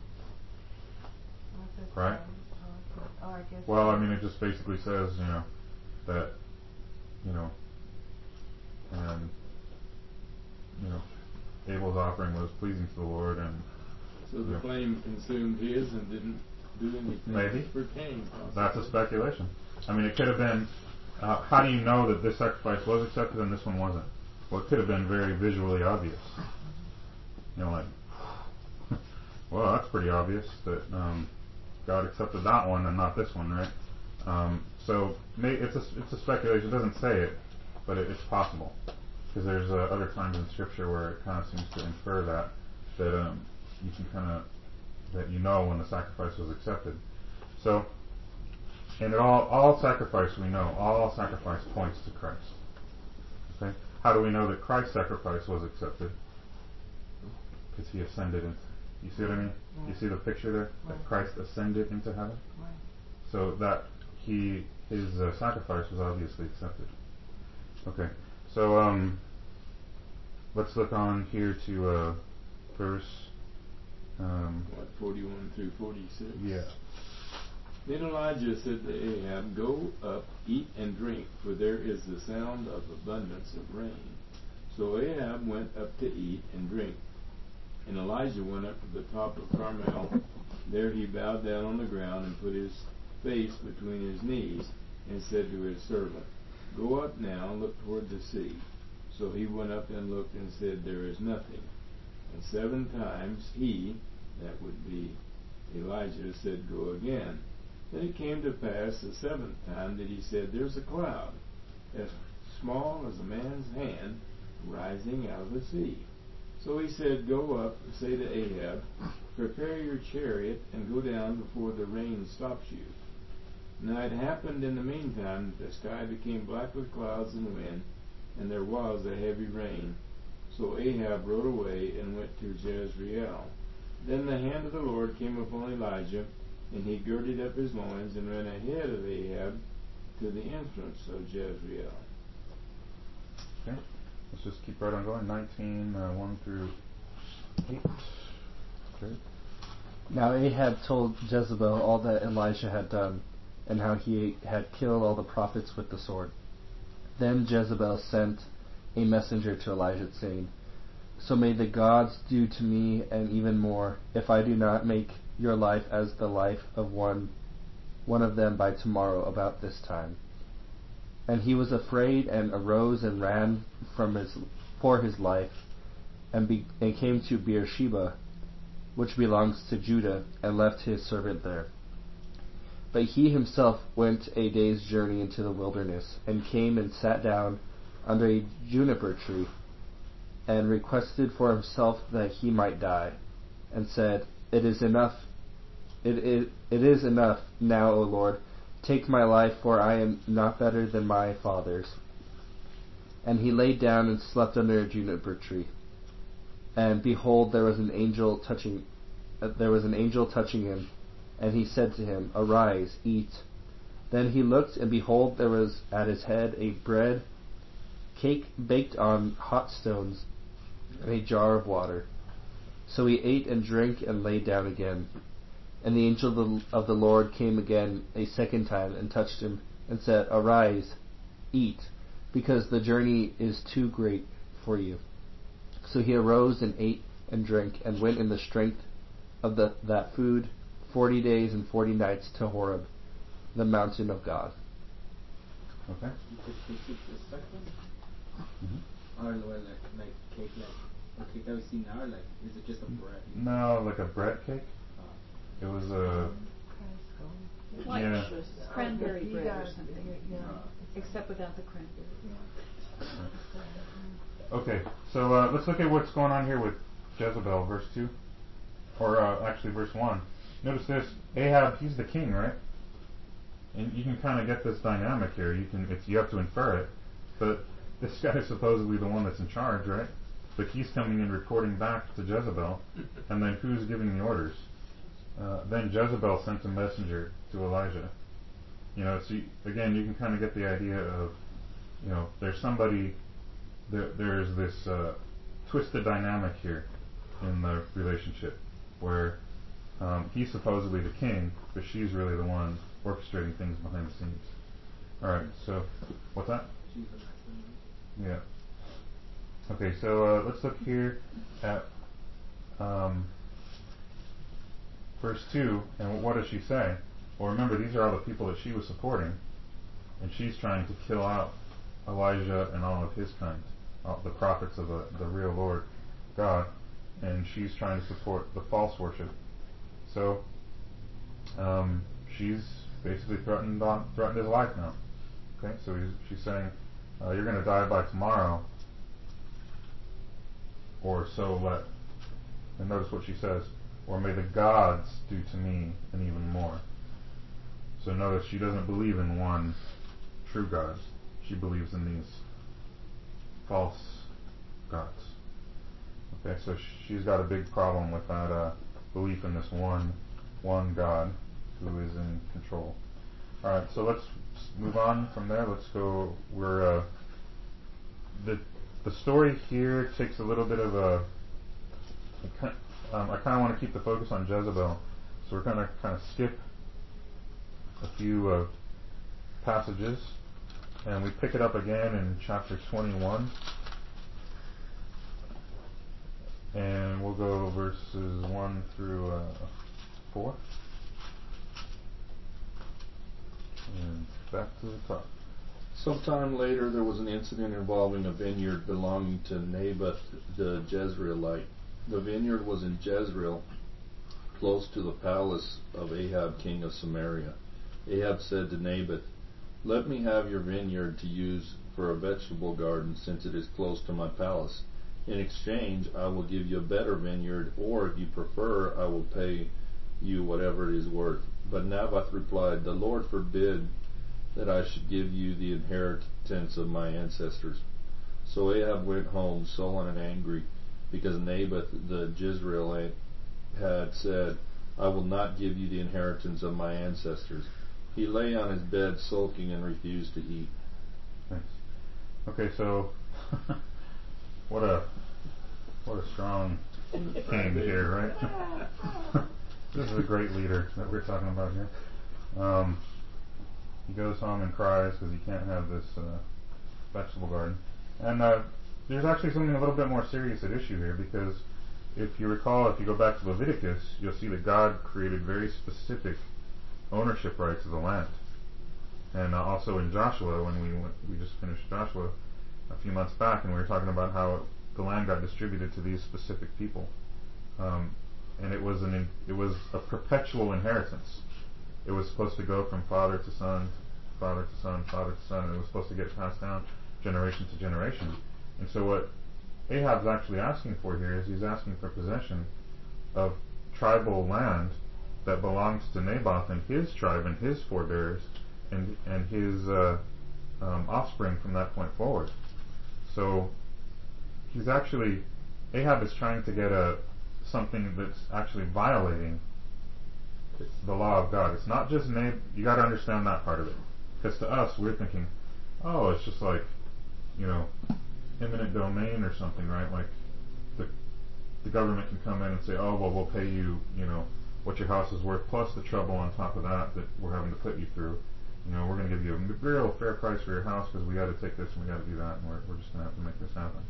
Right? Oh, I guess. Well, I mean, it just basically says, you know, that, you know, and, you know, Abel's offering was pleasing to the Lord, and so the know, flame consumed his and didn't do anything maybe for Cain. Possibly. That's a speculation. I mean, it could have been. Uh, how do you know that this sacrifice was accepted and this one wasn't? Well, it could have been very visually obvious. You know, like, well, that's pretty obvious that um, God accepted that one and not this one, right? Um, so may, it's a it's a speculation. It doesn't say it, but it, it's possible, because there's uh, other times in Scripture where it kind of seems to infer that that um, you can kind of that you know when the sacrifice was accepted. So. And all, all sacrifice we know, all sacrifice points to Christ. Okay? How do we know that Christ's sacrifice was accepted? Because he ascended into, you see what I mean? Right. You see the picture there? Right. That Christ ascended into heaven? Right. So that he, his uh, sacrifice was obviously accepted. Okay, so um, let's look on here to uh, verse um, what, forty-one through forty-six? Yeah. Then Elijah said to Ahab, "Go up, eat and drink, for there is the sound of abundance of rain." So Ahab went up to eat and drink. And Elijah went up to the top of Carmel. There he bowed down on the ground and put his face between his knees and said to his servant, Go up now and look toward the sea. So he went up and looked and said, There is nothing. And seven times he, that would be Elijah, said, Go again. Then it came to pass the seventh time that he said, There's a cloud, as small as a man's hand, rising out of the sea. So he said, Go up, say to Ahab, Prepare your chariot, and go down before the rain stops you. Now it happened in the meantime that the sky became black with clouds and wind, and there was a heavy rain. So Ahab rode away and went to Jezreel. Then the hand of the Lord came upon Elijah, and he girded up his loins and ran ahead of Ahab to the entrance of Jezreel. Okay, let's just keep right on going. nineteen, uh, one through eight. Okay. Now Ahab told Jezebel all that Elijah had done, and how he had killed all the prophets with the sword. Then Jezebel sent a messenger to Elijah, saying, So may the gods do to me and even more, if I do not make your life as the life of one one of them by tomorrow about this time. And he was afraid, and arose and ran from his for his life, and, be, and came to Beersheba, which belongs to Judah, and left his servant there. But he himself went a day's journey into the wilderness, and came and sat down under a juniper tree, and requested for himself that he might die, and said, It is enough, it, it, it is enough now, O Lord, take my life, for I am not better than my fathers. And he laid down and slept under a juniper tree. And behold, there was an angel touching, uh, there was an angel touching him, and he said to him, Arise, eat. Then he looked, and behold, there was at his head a bread, cake baked on hot stones, and a jar of water. So he ate and drank and lay down again. And the angel of the, of the Lord came again a second time and touched him, and said, Arise, eat, because the journey is too great for you. So he arose and ate and drank, and went in the strength of the, that food forty days and forty nights to Horeb, the mountain of God. Okay. Mm-hmm. Or like, like cake, like the cake that we see now, or like is it just a bread? No, like a bread cake. Oh. It was a. Like yeah. cranberry bread or something. Yeah. Except without the cranberry. Yeah. Okay, so uh, let's look at what's going on here with Jezebel, verse two, or uh, actually verse one. Notice this: Ahab, he's the king, right? And you can kind of get this dynamic here. You can, it's you have to infer it, but this guy is supposedly the one that's in charge, right? But he's coming and reporting back to Jezebel, and then who's giving the orders? Uh, then Jezebel sent a messenger to Elijah. You know, so you, again, you can kind of get the idea of, you know, there's somebody, there, there's this uh, twisted dynamic here in the relationship where um, he's supposedly the king, but she's really the one orchestrating things behind the scenes. All right, so what's that? Yeah. Okay, so uh, let's look here at um, verse two, and what does she say? Well, remember, these are all the people that she was supporting, and she's trying to kill out Elijah and all of his kind, all the prophets of the, the real Lord God, and she's trying to support the false worship. So um, she's basically threatened on, threatened his life now. Okay, so he's, she's saying, uh, you're going to die by tomorrow, or so let. And notice what she says, or may the gods do to me and even more. So notice she doesn't believe in one true God. She believes in these false gods. Okay, so she's got a big problem with that uh, belief in this one one God who is in control. All right, so let's move on from there. Let's go. We're uh, the the story here takes a little bit of a. Um, I kind of want to keep the focus on Jezebel, so we're going to kind of skip a few uh, passages, and we pick it up again in chapter twenty-one, and we'll we'll go verses one through uh, four. And back to the top. Sometime later, there was an incident involving a vineyard belonging to Naboth the Jezreelite. The vineyard was in Jezreel, close to the palace of Ahab, king of Samaria. Ahab said to Naboth, "Let me have your vineyard to use for a vegetable garden, since it is close to my palace. In exchange, I will give you a better vineyard, or if you prefer, I will pay you whatever it is worth." But Naboth replied, "The Lord forbid that I should give you the inheritance of my ancestors." So Ahab went home sullen and angry, because Naboth the Jezreelite had said, "I will not give you the inheritance of my ancestors." He lay on his bed sulking and refused to eat. Thanks. Okay, so what a what a strong king here, right? This is a great leader that we're talking about here. Um, he goes home and cries because he can't have this uh, vegetable garden. And uh, there's actually something a little bit more serious at issue here, because if you recall, if you go back to Leviticus, you'll see that God created very specific ownership rights of the land. And uh, also in Joshua, when we went, we just finished Joshua a few months back, and we were talking about how the land got distributed to these specific people. Um, and it was an it was a perpetual inheritance. It was supposed to go from father to son, father to son, father to son, and it was supposed to get passed down generation to generation. And so what Ahab's actually asking for here is he's asking for possession of tribal land that belongs to Naboth and his tribe and his forebears and and his uh, um, offspring from that point forward. So he's actually Ahab is trying to get a something that's actually violating the law of God. It's not just Nab. You got to understand that part of it, because to us we're thinking, oh, it's just like, you know, eminent domain or something, right? Like the the government can come in and say, oh, well, we'll pay you, you know, what your house is worth plus the trouble on top of that that we're having to put you through. You know, we're going to give you a real fair price for your house because we got to take this and we got to do that, and we're we're just going to have to make this happen.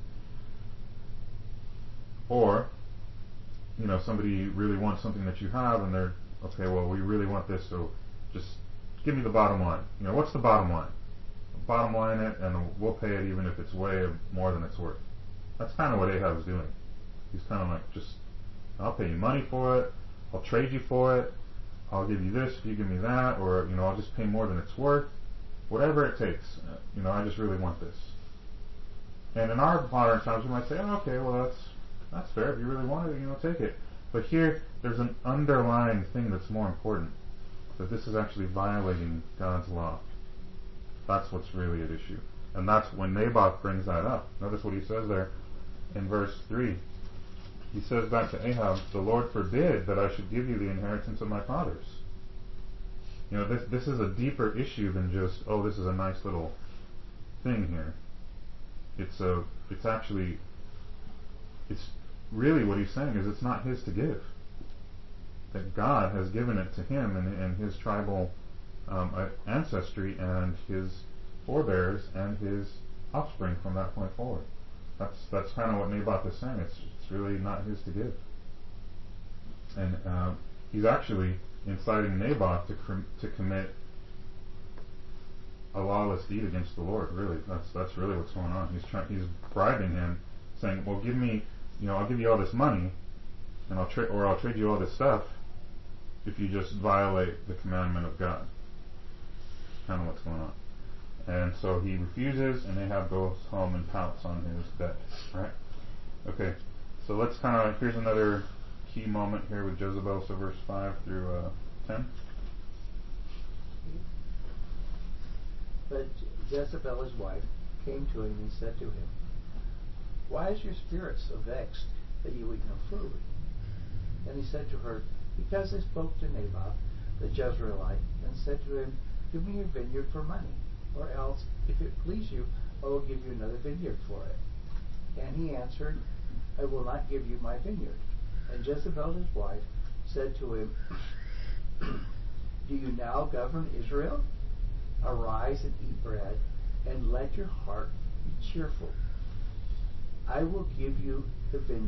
Or, you know, somebody really wants something that you have, and they're, okay, well, we really want this, so just give me the bottom line. You know, what's the bottom line? Bottom line it, and we'll pay it even if it's way more than it's worth. That's kind of what Ahab is doing. He's kind of like, just, I'll pay you money for it, I'll trade you for it, I'll give you this if you give me that, or, you know, I'll just pay more than it's worth. Whatever it takes. You know, I just really want this. And in our modern times, we might say, oh, okay, well, that's that's fair. If you really want it, you know, take it. But here, there's an underlying thing that's more important, that this is actually violating God's law. That's what's really at issue. And that's when Naboth brings that up. Notice what he says there in verse three. He says back to Ahab, the Lord forbid that I should give you the inheritance of my fathers. You know, this this is a deeper issue than just, oh, this is a nice little thing here. It's a, it's actually, it's really what he's saying is it's not his to give. That God has given it to him and, and his tribal um, ancestry and his forebears and his offspring from that point forward. That's that's kind of what Naboth is saying. It's it's really not his to give. And uh, he's actually inciting Naboth to com- to commit a lawless deed against the Lord. Really, that's that's really what's going on. He's trying. He's bribing him, saying, "Well, give me, you know, I'll give you all this money, and I'll trade, or I'll trade you all this stuff, if you just violate the commandment of God." That's kind of what's going on. And so he refuses, and Ahab goes home and pouts on his debt. Right? Okay. So let's kind of, here's another key moment here with Jezebel. So verse five through uh, ten. But Jezebel, his wife, came to him and said to him, "Why is your spirit so vexed that you eat no food?" And he said to her, "Because I spoke to Naboth the Jezreelite, and said to him, Give me your vineyard for money, or else, if it please you, I will give you another vineyard for it." And he answered, "I will not give you my vineyard." And Jezebel, his wife, said to him, "Do you now govern Israel? Arise and eat bread, and let your heart be cheerful. I will give you the vineyard,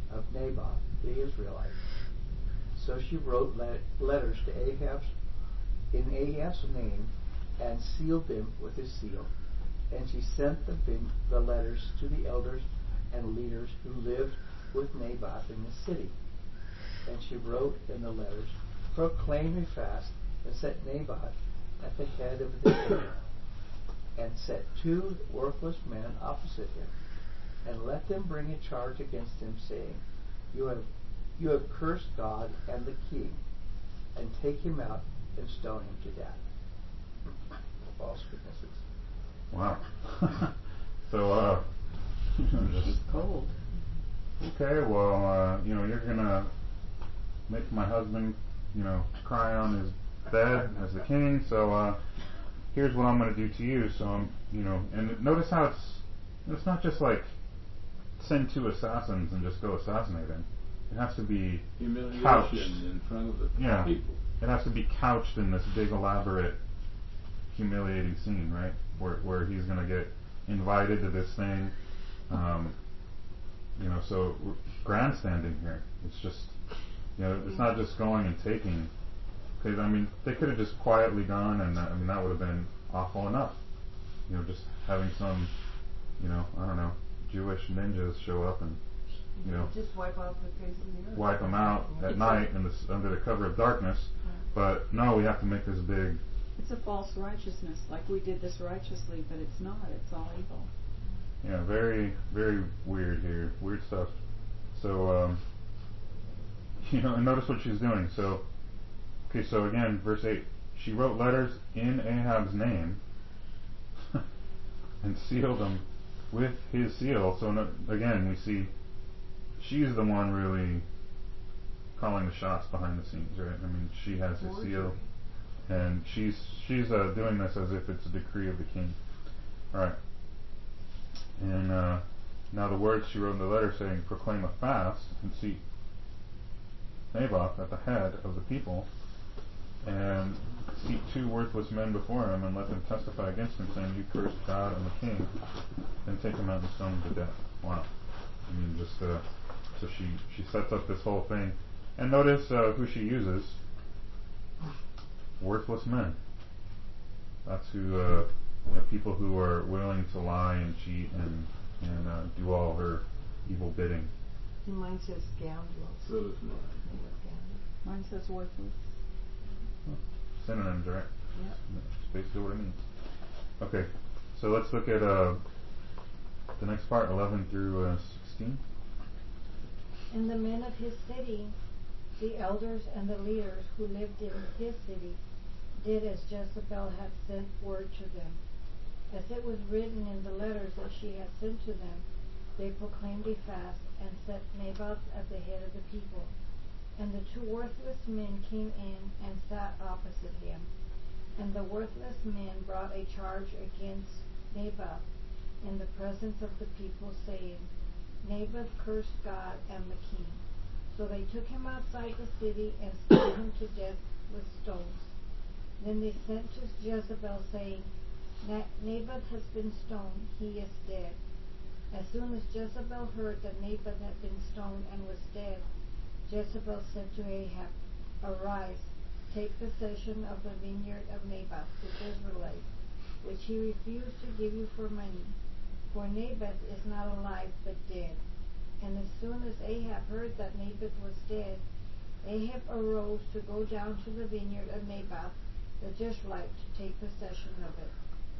of Naboth the Israelite. So she wrote let- letters to Ahab's in Ahab's name and sealed them with his seal. And she sent the, the letters to the elders and leaders who lived with Naboth in the city. And she wrote in the letters, proclaim a fast and set Naboth at the head of the table, and set two worthless men opposite him, and let them bring a charge against him, saying, You have you have cursed God and the king, and take him out and stone him to death. False witnesses. Wow. So, uh, just, She's cold. okay, well, uh, you know, you're gonna make my husband, you know, cry on his bed as the king, so, uh, here's what I'm gonna do to you, so I'm, you know, and notice how it's, it's not just like, send two assassins and just go assassinate him. It has to be Humiliation couched. in front of the Yeah. people. It has to be couched in this big, elaborate, humiliating scene, right? Where where he's gonna get invited to this thing, um, you know. So we're grandstanding here. It's just, you know, it's not just going and taking. Because I mean, they could have just quietly gone, and uh, I mean that would have been awful enough. You know, just having some, you know, I don't know, Jewish ninjas show up and, you know, Just wipe off the face of the earth. wipe them out at night in this, under the cover of darkness. But no, we have to make this big. It's a false righteousness, like we did this righteously, but it's not. It's all evil. Yeah, very, very weird here. Weird stuff. So, um, you know, and notice what she's doing. So, okay, so again, verse eight. She wrote letters in Ahab's name and sealed them with his seal. So, no, again, we see she's the one really calling the shots behind the scenes, right? I mean, she has his seal, and she's she's uh, doing this as if it's a decree of the king. All right. And uh, now the words she wrote in the letter saying, proclaim a fast and seat Naboth at the head of the people, and seat two worthless men before him, and let them testify against him, saying, you cursed God and the king, and take him out and stone him to death. Wow. I mean, just, uh, so she, she sets up this whole thing. And notice uh, who she uses. Worthless men. That's who, uh, you know, people who are willing to lie and cheat and, and uh, do all her evil bidding. Mine says scoundrels. So does mine. Mine says worthless. Synonyms, right? Yep. That's basically what it means. Okay, so let's look at uh, the next part, eleven through uh, sixteen. And the men of his city, the elders and the leaders who lived in his city, did as Jezebel had sent word to them. As it was written in the letters that she had sent to them, they proclaimed a fast and set Naboth at the head of the people. And the two worthless men came in and sat opposite him. And the worthless men brought a charge against Naboth in the presence of the people, saying, Naboth cursed God and the king. So they took him outside the city and stoned him to death with stones. Then they sent to Jezebel, saying, Naboth has been stoned, he is dead. As soon as Jezebel heard that Naboth had been stoned and was dead, Jezebel said to Ahab, Arise, take possession of the vineyard of Naboth the Jezreelite, which he refused to give you for money. For Naboth is not alive, but dead. And as soon as Ahab heard that Naboth was dead, Ahab arose to go down to the vineyard of Naboth the Jezreelite to take possession of it.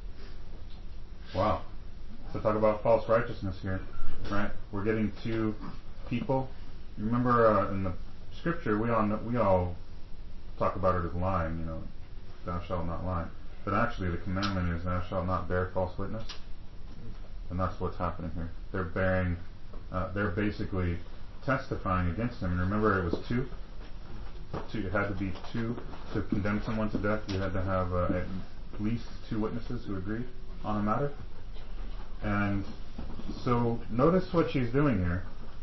Wow. So talk about false righteousness here, right? We're getting two people. You remember uh, in the scripture, we all know, we all talk about it as lying, you know, thou shalt not lie. But actually, the commandment is thou shalt not bear false witness, and that's what's happening here. They're bearing, uh, they're basically testifying against him. And remember, it was two. Two. It had to be two to condemn someone to death. You had to have uh, at least two witnesses who agreed on a matter. And so, notice what she's doing here.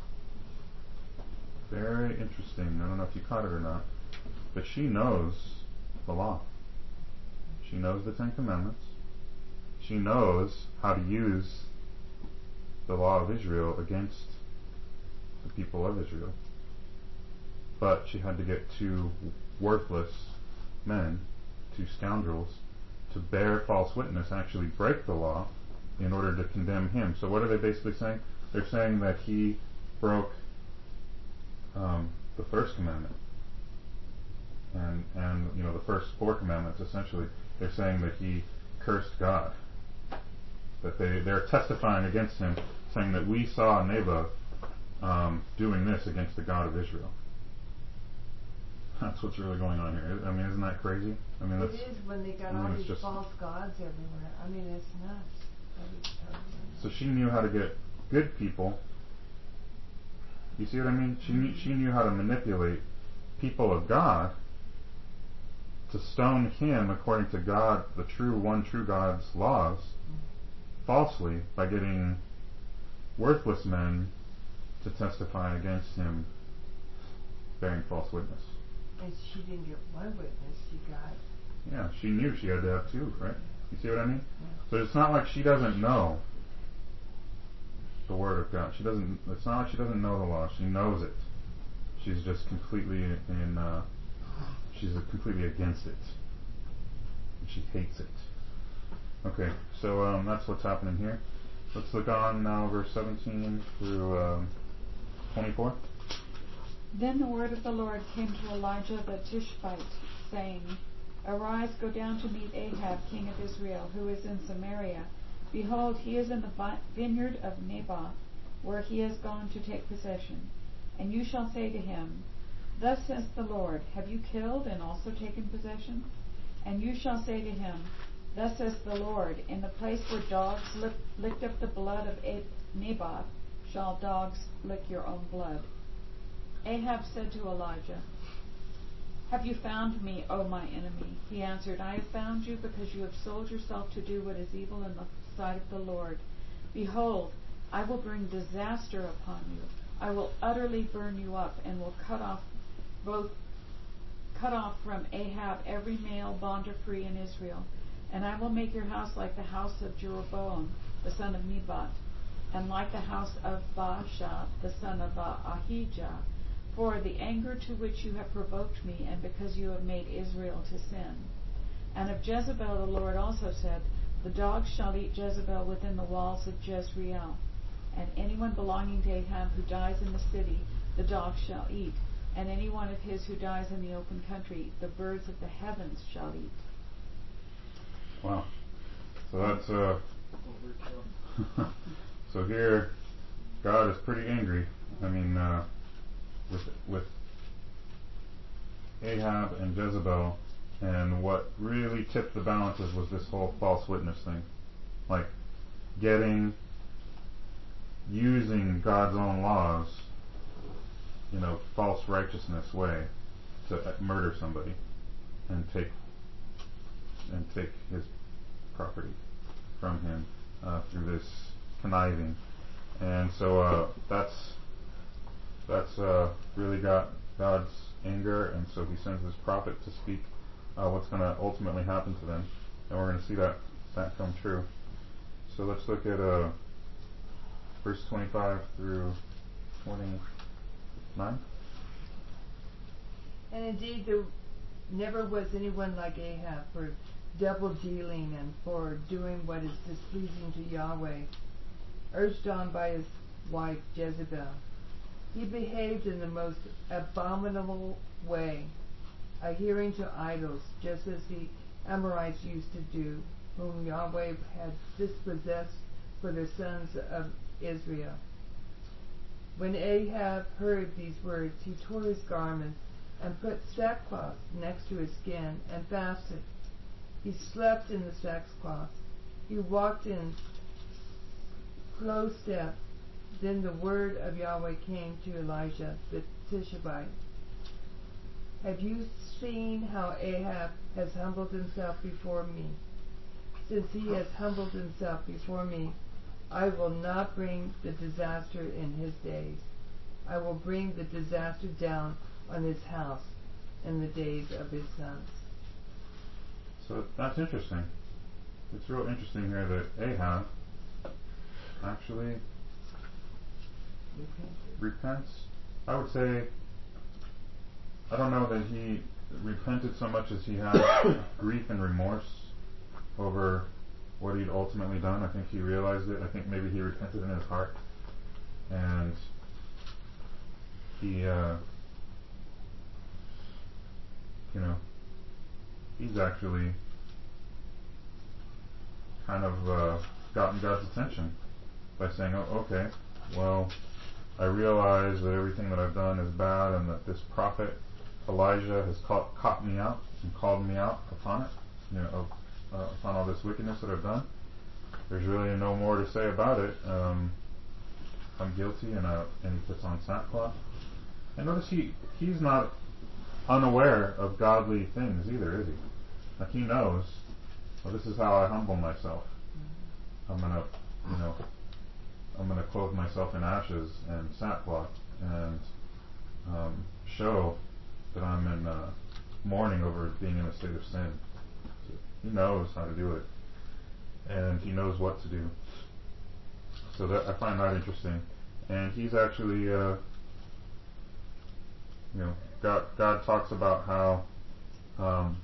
Very interesting. I don't know if you caught it or not, but she knows the law. She knows the Ten Commandments. She knows how to use the law of Israel against the people of Israel. But she had to get two worthless men, two scoundrels, to bear false witness, actually break the law, in order to condemn him. So what are they basically saying? They're saying that he broke um, the first commandment, and and you know the first four commandments. Essentially, they're saying that he cursed God. That they they're testifying against him, saying that we saw Naboth um, doing this against the God of Israel. That's what's really going on here. I mean, isn't that crazy? I mean, It that's, is when they got I mean, all it's these just- false gods everywhere. I mean, it's nuts. That is totally nuts. So she knew how to get good people. You see what I mean? She knew, she knew how to manipulate people of God to stone him according to God, the true one true God's laws, falsely by getting worthless men to testify against him, bearing false witness. And she didn't get one witness. She got. Yeah, she knew she had to have two, right? You see what I mean? Yeah. So it's not like she doesn't know the Word of God. She doesn't. It's not like she doesn't know the law. She knows it. She's just completely in. Uh, she's completely against it. She hates it. Okay, so um, that's what's happening here. Let's look on now, verse seventeen through um, twenty-four. Then the word of the Lord came to Elijah the Tishbite, saying, Arise, go down to meet Ahab, king of Israel, who is in Samaria. Behold, he is in the vineyard of Naboth, where he has gone to take possession. And you shall say to him, Thus says the Lord, Have you killed and also taken possession? And you shall say to him, Thus says the Lord, In the place where dogs lick, licked up the blood of Naboth, shall dogs lick your own blood. Ahab said to Elijah, Have you found me, O my enemy? He answered, I have found you because you have sold yourself to do what is evil in the sight of the Lord. Behold, I will bring disaster upon you. I will utterly burn you up, and will cut off both cut off from Ahab every male bond or free in Israel. And I will make your house like the house of Jeroboam, the son of Nebat, and like the house of Baasha, the son of Ahijah, for the anger to which you have provoked me, and because you have made Israel to sin. And of Jezebel the Lord also said, The dogs shall eat Jezebel within the walls of Jezreel. And anyone belonging to Ahab who dies in the city, the dogs shall eat. And any one of his who dies in the open country, the birds of the heavens shall eat. Wow. So that's uh. So here, God is pretty angry. I mean, uh, with with Ahab and Jezebel, and what really tipped the balances was this whole false witness thing, like getting, using God's own laws, you know, false righteousness way to murder somebody and take and take his property from him uh, through this conniving. And so uh, that's that's uh, really got God's anger, and so he sends this prophet to speak uh, what's going to ultimately happen to them, and we're going to see that that come true. So let's look at uh, verse twenty-five through twenty-nine. And indeed, there never was anyone like Ahab for double dealing and for doing what is displeasing to Yahweh, urged on by his wife Jezebel. He behaved in the most abominable way, adhering to idols, just as the Amorites used to do, whom Yahweh had dispossessed for the sons of Israel. When Ahab heard these words, he tore his garments and put sackcloth next to his skin and fasted. He slept in the sackcloth. He walked in close steps. Then the word of Yahweh came to Elijah the Tishbite. Have you seen how Ahab has humbled himself before me? Since he has humbled himself before me, I will not bring the disaster in his days. I will bring the disaster down on his house in the days of his sons. So that's interesting. It's real interesting here that Ahab actually Repented. repents. I would say, I don't know that he repented so much as he had grief and remorse over what he'd ultimately done. I think he realized it. I think maybe he repented in his heart. And he, uh, you know, he's actually kind of uh, gotten God's attention by saying, oh, okay, well, I realize that everything that I've done is bad and that this prophet Elijah has caught, caught me out and called me out upon it, you know, of, uh, upon all this wickedness that I've done. There's really no more to say about it. Um, I'm guilty, and, uh, and he puts on sackcloth. And notice he, he's not unaware of godly things either, is he? Like he knows, well, this is how I humble myself. I'm gonna, you know, I'm gonna clothe myself in ashes and sackcloth and um, show that I'm in uh, mourning over being in a state of sin. So he knows how to do it, and he knows what to do. So that I find that interesting. And he's actually, uh, you know, God, God talks about how um,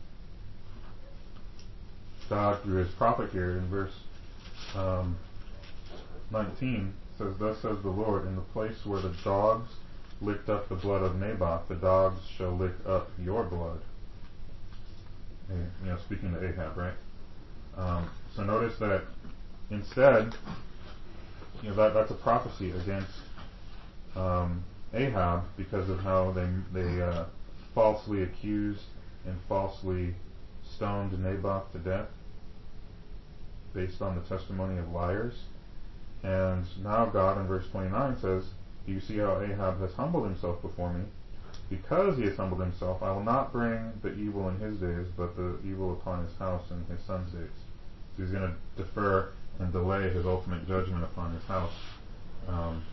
God, through his prophet here in verse um, nineteen, says, "Thus says the Lord, in the place where the dogs licked up the blood of Naboth, the dogs shall lick up your blood." And, you know, speaking to Ahab, right? Um, so notice that instead, you know, that that's a prophecy against um, Ahab because of how they they uh, falsely accused and falsely stoned Naboth to death based on the testimony of liars. And now God in verse twenty-nine says, "Do you see how Ahab has humbled himself before me? Because he has humbled himself, I will not bring the evil in his days, but the evil upon his house in his son's days." So he's going to defer and delay his ultimate judgment upon his house um,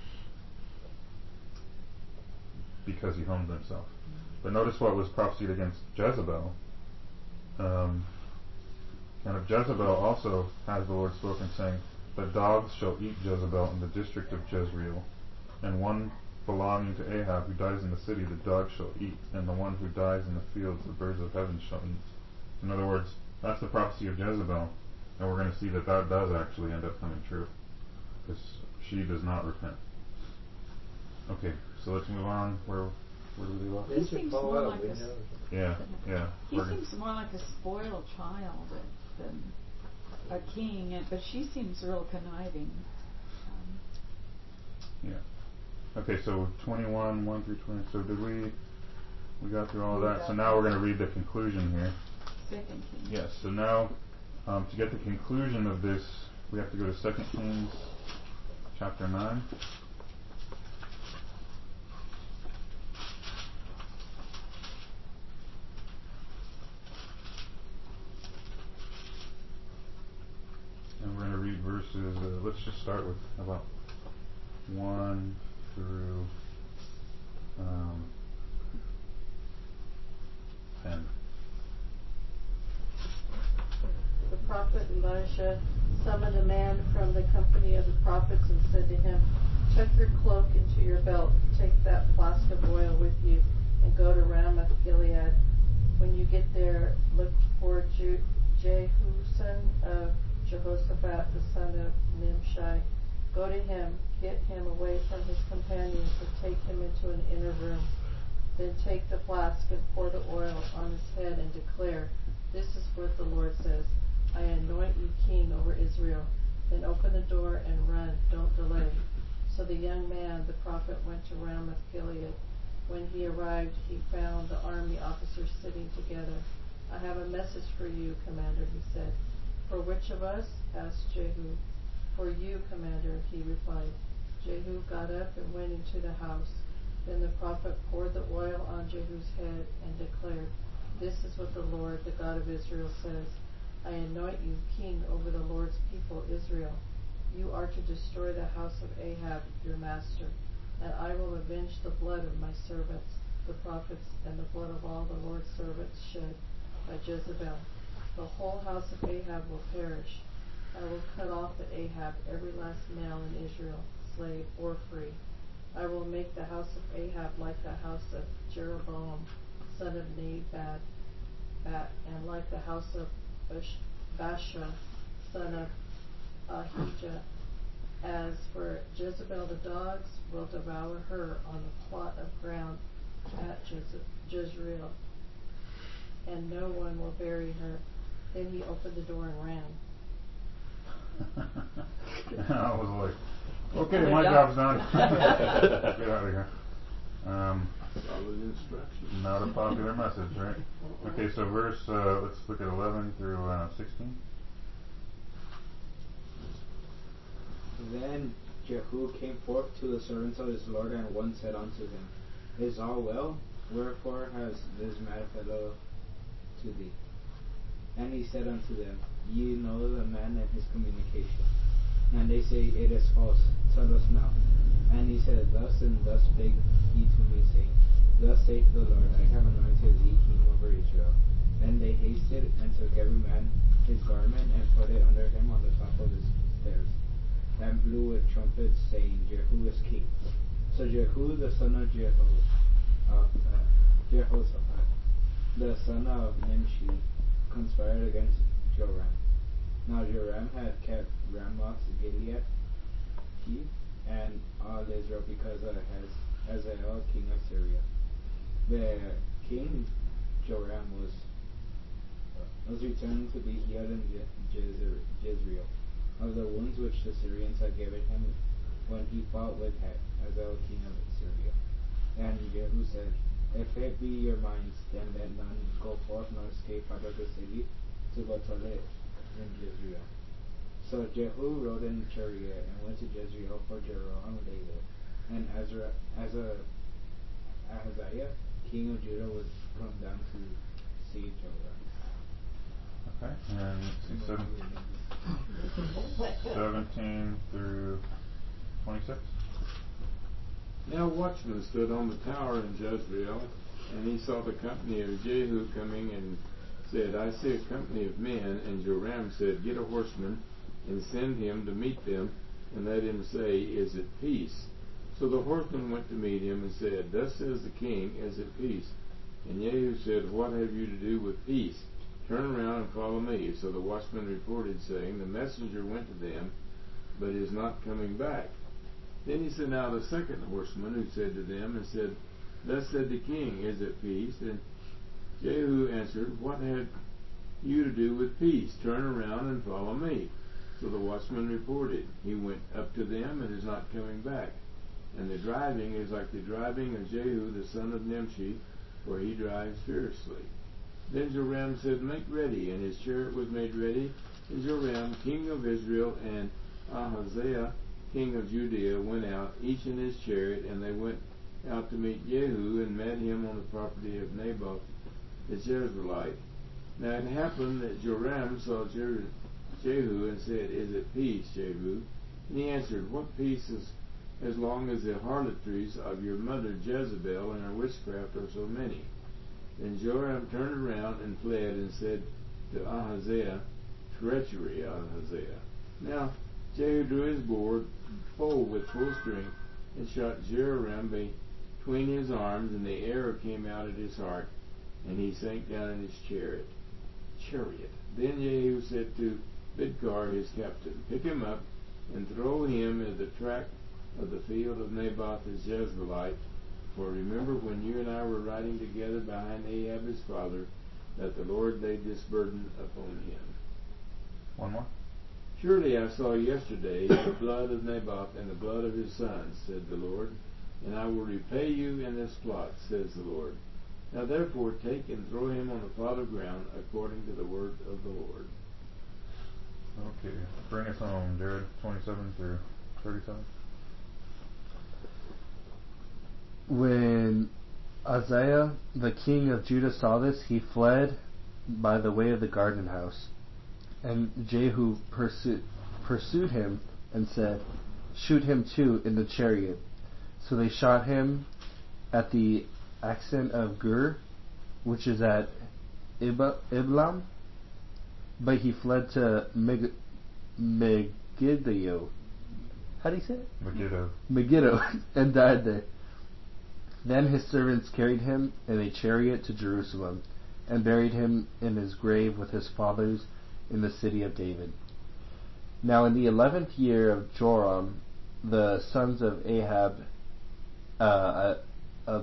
because he humbled himself. But notice what was prophesied against Jezebel. Um, and of Jezebel also has the Lord spoken, saying, "The dogs shall eat Jezebel in the district of Jezreel, and one belonging to Ahab who dies in the city the dogs shall eat, and the one who dies in the fields the birds of heaven shall eat." In other words, that's the prophecy of Jezebel, and we're going to see that that does actually end up coming true, because she does not repent. Okay, so let's move on. Where where do we leave off? He seems more like a, Yeah, yeah. he we're seems more like a spoiled child than a king, and, but she seems real conniving. Um, Yeah. Okay, so twenty-one, one through twenty. So did we, we got through all of We that. got So now we're through going to read the conclusion here. Second Kings. Yes, so now um, to get the conclusion of this, we have to go to Second Kings chapter nine. And we're going to read verses, uh, let's just start with about one through um, ten. The prophet Elisha summoned a man from the company of the prophets and said to him, "Tuck your cloak into your belt, take that flask of oil with you, and go to Ramoth Gilead. When you get there, look for Ju- Jehu, son of Jehoshaphat, the son of Nimshi. Go to him, get him away from his companions, and take him into an inner room. Then take the flask and pour the oil on his head and declare, 'This is what the Lord says. I anoint you king over Israel.' Then open the door and run, don't delay." So the young man, the prophet, went to Ramoth Gilead. When he arrived, he found the army officers sitting together. "I have a message for you, commander," he said. "For which of us?" asked Jehu. "For you, commander," he replied. Jehu got up and went into the house. Then the prophet poured the oil on Jehu's head and declared, "This is what the Lord, the God of Israel, says. I anoint you king over the Lord's people, Israel. You are to destroy the house of Ahab, your master, and I will avenge the blood of my servants, the prophets, and the blood of all the Lord's servants shed by Jezebel. The whole house of Ahab will perish. I will cut off at Ahab every last male in Israel, slave or free. I will make the house of Ahab like the house of Jeroboam, son of Nebat, and like the house of Baasha, son of Ahijah. As for Jezebel, the dogs will devour her on the plot of ground at Jezreel, and no one will bury her. Then he opened the door and ran. I was like, okay, my job's done. Get out of here. Um, Solid instruction. Not a popular message, right? Okay, so verse, uh, let's look at eleven through uh, sixteen. Then Jehu came forth to the servants of his Lord, and one said unto him, Is all well? Wherefore has this mad fellow to thee? And he said unto them, Ye know the man and his communication. And they say, It is false. Tell us now. And he said, Thus and thus spake he to me, saying, Thus saith the Lord, I have anointed thee king over Israel. Then they hasted and took every man his garment and put it under him on the top of his stairs, and blew with trumpets, saying, Jehu is king. So Jehu the son of Jeho, uh, uh, Jehoshaphat, the son of Nimshi, conspired against Joram. Now Joram had kept Ramoth Gilead, he and all Israel, because of Hazael king of Syria. The king Joram was was returning to be healed in Jezreel of the wounds which the Syrians had given him when he fought with Hazael king of Syria. And Jehu said, If it be your minds, then let none go forth nor escape out of the city to go to it in Jezreel. So Jehu rode in a chariot and went to Jezreel, for Jeroboam lay there. And Azra, Azra, Ahaziah, king of Judah, was come down to see Joram. Okay, and let's see, seven, seventeen through twenty-six. Now a watchman stood on the tower in Jezreel, and he saw the company of Jehu coming, and said, I see a company of men. And Joram said, Get a horseman, and send him to meet them, and let him say, Is it peace? So the horseman went to meet him, and said, Thus says the king, Is it peace? And Jehu said, What have you to do with peace? Turn around and follow me. So the watchman reported, saying, The messenger went to them, but is not coming back. Then he sent out a second horseman, who said to them, and said, Thus said the king, Is it peace? And Jehu answered, What have you to do with peace? Turn around and follow me. So the watchman reported, He went up to them and is not coming back. And the driving is like the driving of Jehu the son of Nimshi, for he drives fiercely. Then Joram said, Make ready. And his chariot was made ready. And Joram, king of Israel, and Ahaziah, king of Judea, went out, each in his chariot, and they went out to meet Jehu, and met him on the property of Naboth the Jezreelite. Now it happened that Joram saw Jehu, and said, Is it peace, Jehu? And he answered, What peace is as long as the harlotries of your mother Jezebel and her witchcraft are so many? Then Joram turned around and fled, and said to Ahaziah, Treachery, Ahaziah. Now Jehu drew his bow with full strength, and shot Joram between his arms, and the arrow came out at his heart, and he sank down in his chariot. Chariot. Then Jehu said to Bidkar his captain, Pick him up, and throw him into the track of the field of Naboth the Jezreelite. For remember when you and I were riding together behind Ahab his father, that the Lord laid this burden upon him. One more. Surely I saw yesterday the blood of Naboth and the blood of his sons, said the Lord, and I will repay you in this plot, says the Lord. Now therefore take and throw him on the plot of ground, according to the word of the Lord. Okay, bring us home, Jared, twenty-seven through thirty-seven. When Uzziah, the king of Judah, saw this, he fled by the way of the garden house. And Jehu pursued, pursued him and said, Shoot him too in the chariot. So they shot him at the accent of Gur, which is at Iba, Iblam, but he fled to Meg, Megiddo. how do you say it? Megiddo. Megiddo, and died there. Then his servants carried him in a chariot to Jerusalem, and buried him in his grave with his fathers in the city of David. Now in the eleventh year of Joram, the sons of Ahab, uh, of,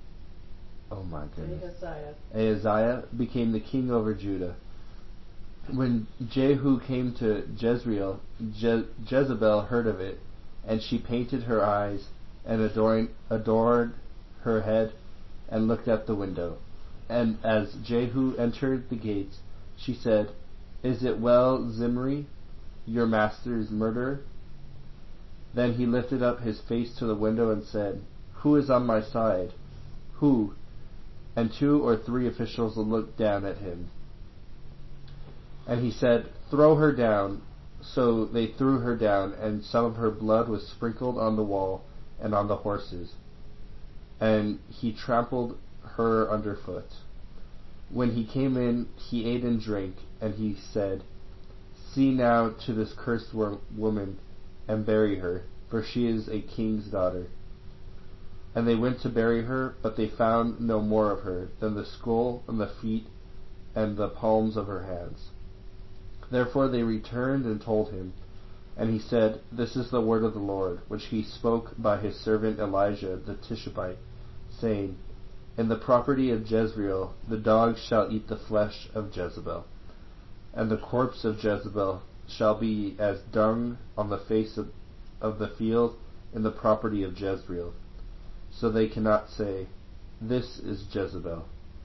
oh my goodness, Ahaziah. Ahaziah became the king over Judah. When Jehu came to Jezreel, Je- Jezebel heard of it, and she painted her eyes and adoring, adored her head and looked at the window. And as Jehu entered the gates, she said, "Is it well, Zimri, your master's murderer?" Then he lifted up his face to the window and said, "Who is on my side? Who?" And two or three officials looked down at him. And he said, "Throw her down." So they threw her down, and some of her blood was sprinkled on the wall and on the horses. And he trampled her underfoot. When he came in, he ate and drank, and he said, "See now to this cursed wo- woman, and bury her, for she is a king's daughter." And they went to bury her, but they found no more of her than the skull and the feet and the palms of her hands. Therefore they returned and told him, and he said, "This is the word of the Lord, which he spoke by his servant Elijah the Tishbite, saying, In the property of Jezreel the dogs shall eat the flesh of Jezebel, and the corpse of Jezebel shall be as dung on the face of, of the field in the property of Jezreel. So they cannot say, This is Jezebel."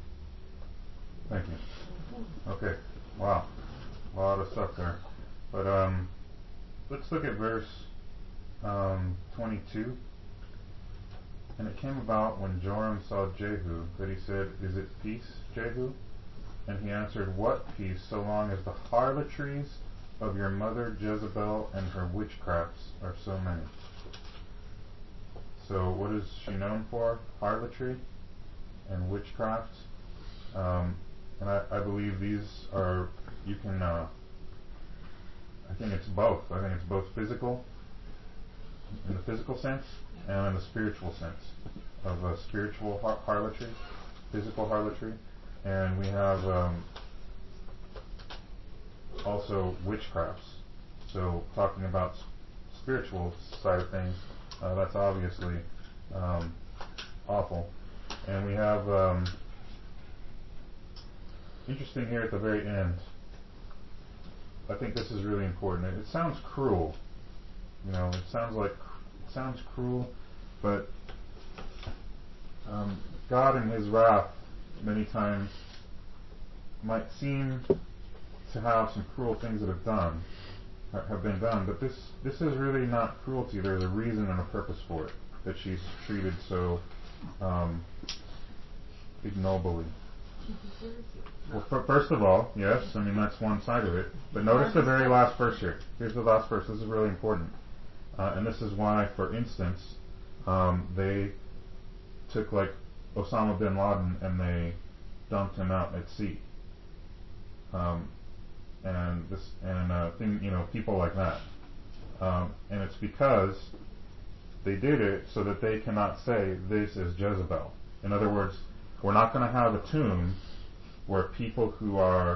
Thank you. Okay. Wow. A lot of stuff there. But um, let's look at verse um, twenty-two. "And it came about when Joram saw Jehu that he said, Is it peace, Jehu? And he answered, What peace, so long as the harlotries of your mother Jezebel and her witchcrafts are so many." So what is she known for? Harlotry and witchcraft. Um, and I, I believe these are, you can, uh, I think it's both. I think it's both physical, in the physical sense, and in the spiritual sense of uh, spiritual har- harlotry, physical harlotry. And we have um, also witchcrafts. So talking about s- spiritual side of things, uh, that's obviously um, awful. And we have um, interesting here at the very end. I think this is really important. It, it sounds cruel. You know, it sounds like it sounds cruel, but um, God in His wrath many times might seem to have some cruel things that have done ha- have been done, but this this is really not cruelty. There's a reason and a purpose for it, that she's treated so um, ignobly. Well, f- first of all, yes, I mean that's one side of it. But notice the very last verse here. Here's the last verse. This is really important, uh, and this is why, for instance, um, they took like Osama bin Laden and they dumped him out at sea. Um, and this and uh, thing, you know, people like that. Um, and it's because they did it so that they cannot say this is Jezebel. In other words, we're not going to have a tomb where people who are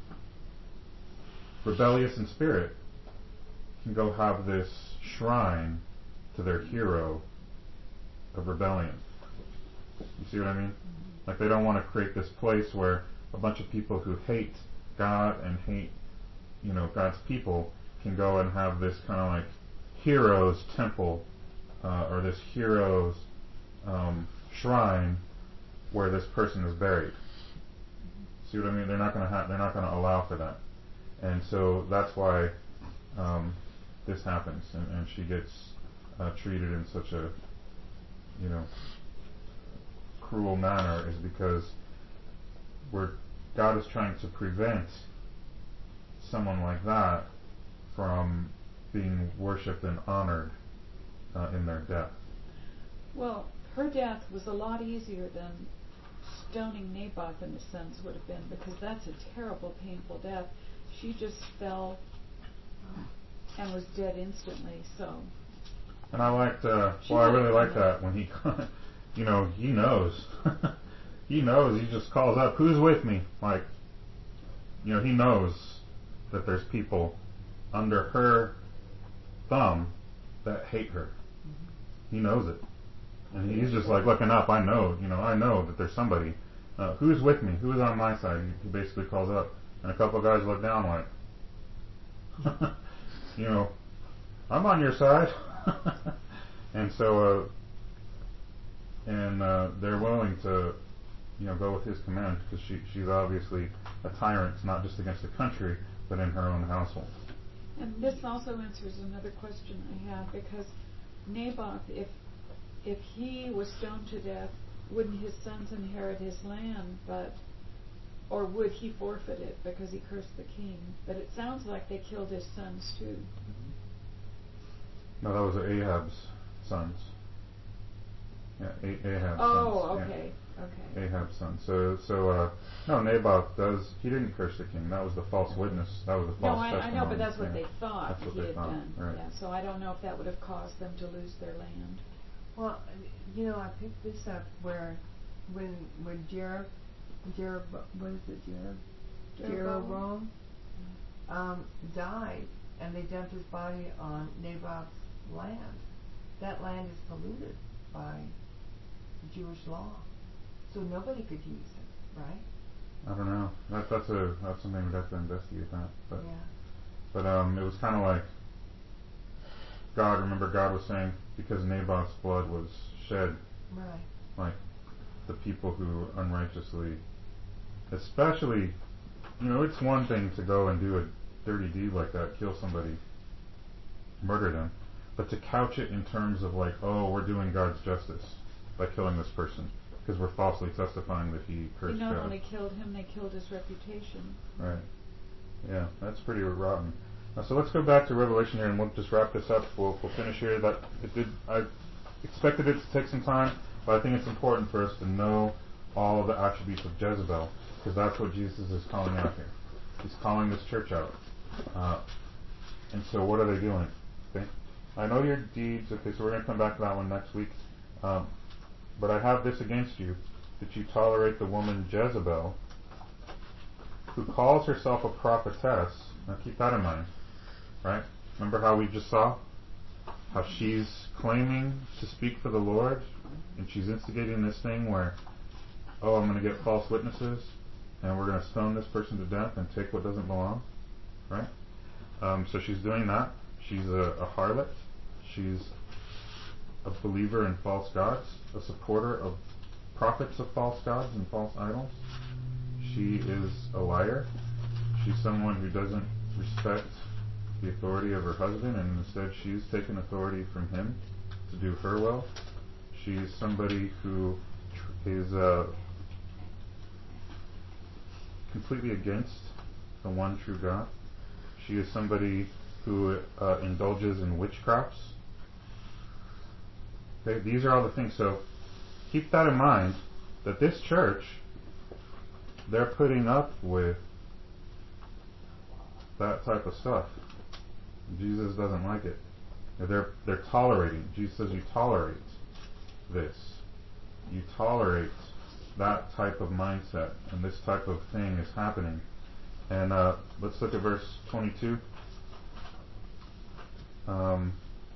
rebellious in spirit can go have this shrine to their hero of rebellion. You see what I mean? Like they don't want to create this place where a bunch of people who hate God and hate, you know, God's people can go and have this kind of like hero's temple uh, or this hero's um, shrine where this person is buried. See what I mean? They're not going to ha- they're not going to allow for that, and so that's why um, this happens, and, and she gets uh, treated in such a, you know, cruel manner, is because we're God is trying to prevent someone like that from being worshipped and honored uh, in their death. Well, her death was a lot easier than stoning Naboth and his sons would have been, because that's a terrible, painful death. She just fell and was dead instantly. So And I liked, uh, well, I really like that when he, you know, he knows. He knows. He just calls up, who's with me? Like, you know, he knows that there's people under her thumb that hate her. He knows it. And he's just like looking up, I know, you know, I know that there's somebody. Uh, who's with me? Who's on my side? He basically calls up. And a couple of guys look down like, you know, I'm on your side. And so, uh, and uh, they're willing to, you know, go with his command because she, she's obviously a tyrant, not just against the country, but in her own household. And this also answers another question I have, because Naboth, if if he was stoned to death, wouldn't his sons inherit his land, but or would he forfeit it because he cursed the king? But it sounds like they killed his sons too. No, that was Ahab's sons. Yeah, A- Ahab's oh, sons. okay, yeah. okay. Ahab's son. So, so uh, no, Naboth does. He didn't curse the king. That was the false witness. That was the false no, I, testimony. I know, but that's what yeah. they thought That's what he they had thought. done. Right. Yeah, so I don't know if that would have caused them to lose their land. Well, you know, I picked this up where when when Jer, Jer, what is it, Jer, Jeroboam, um, died, and they dumped his body on Naboth's land. That land is polluted by Jewish law, so nobody could use it, right? I don't know. That, that's a that's something we'd have to investigate that. But yeah. but um, it was kind of like God. Remember, God was saying because Naboth's blood was shed, right? Like the people who unrighteously, especially, you know, it's one thing to go and do a dirty deed like that, kill somebody, murder them, but to couch it in terms of like, oh, we're doing God's justice by killing this person because we're falsely testifying that he cursed They not God. only killed him, they killed his reputation. Right. Yeah, that's pretty rotten. Uh, so let's go back to Revelation here, and we'll just wrap this up. We'll, we'll finish here. That it did. I expected it to take some time, but I think it's important for us to know all of the attributes of Jezebel, because that's what Jesus is calling out here. He's calling this church out. Uh, and so, what are they doing? Okay. I know your deeds. Okay, so we're going to come back to that one next week. Um, but I have this against you, that you tolerate the woman Jezebel, who calls herself a prophetess. Now keep that in mind, right? Remember how we just saw how she's claiming to speak for the Lord, and she's instigating this thing where, oh, I'm going to get false witnesses, and we're going to stone this person to death and take what doesn't belong, right? Um, so she's doing that. She's a, a harlot. She's a believer in false gods, a supporter of prophets of false gods and false idols. She is a liar. She's someone who doesn't respect the authority of her husband, and instead she's taken authority from him to do her will. She's somebody who is uh, completely against the one true God. She is somebody who uh, indulges in witchcrafts. Okay, these are all the things. So keep that in mind, that this church, they're putting up with that type of stuff. Jesus doesn't like it. They're they're tolerating. Jesus says you tolerate this. You tolerate that type of mindset, and this type of thing is happening. And uh, let's look at verse twenty-two. Um,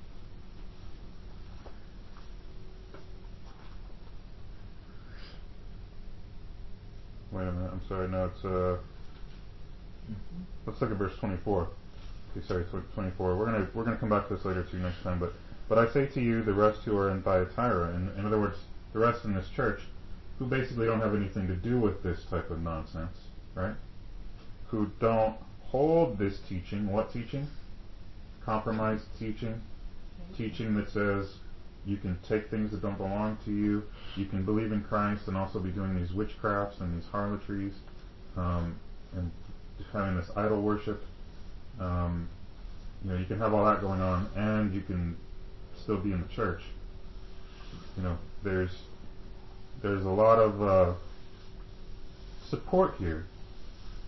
wait a minute. I'm sorry. No, it's. Uh, let's look at verse twenty-four. Okay, sorry, twenty-four. We're gonna we're gonna come back to this later too next time. But but I say to you, the rest who are in Thyatira, in, in other words, the rest in this church, who basically don't have anything to do with this type of nonsense, right? Who don't hold this teaching. What teaching? Compromised teaching. Teaching that says you can take things that don't belong to you. You can believe in Christ and also be doing these witchcrafts and these harlotries, um, and having this idol worship. Um, you know, you can have all that going on, and you can still be in the church. You know, there's there's a lot of uh, support here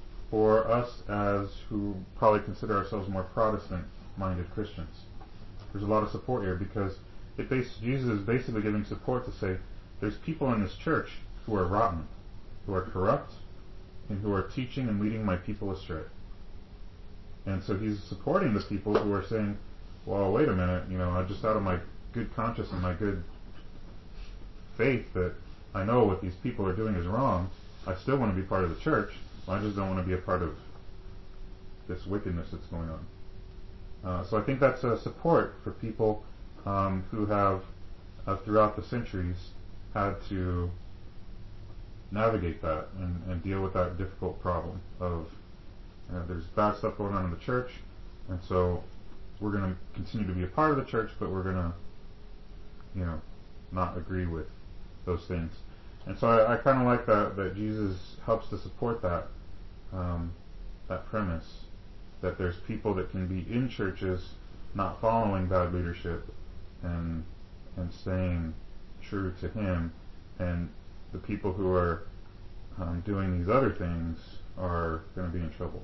for us as who probably consider ourselves more Protestant-minded Christians. there's a lot of support here because it bas- Jesus is basically giving support to say there's people in this church who are rotten, who are corrupt, and who are teaching and leading my people astray. And so he's supporting the people who are saying, well, wait a minute, you know, I just out of my good conscience and my good faith that I know what these people are doing is wrong, I still want to be part of the church, I just don't want to be a part of this wickedness that's going on. Uh, so I think that's a support for people um, who have, uh, throughout the centuries, had to navigate that and, and deal with that difficult problem of uh, there's bad stuff going on in the church, and so we're going to continue to be a part of the church, but we're going to, you know, not agree with those things. And so I, I kind of like that that Jesus helps to support that um, that premise that there's people that can be in churches not following bad leadership and and staying true to Him, and the people who are um, doing these other things are going to be in trouble.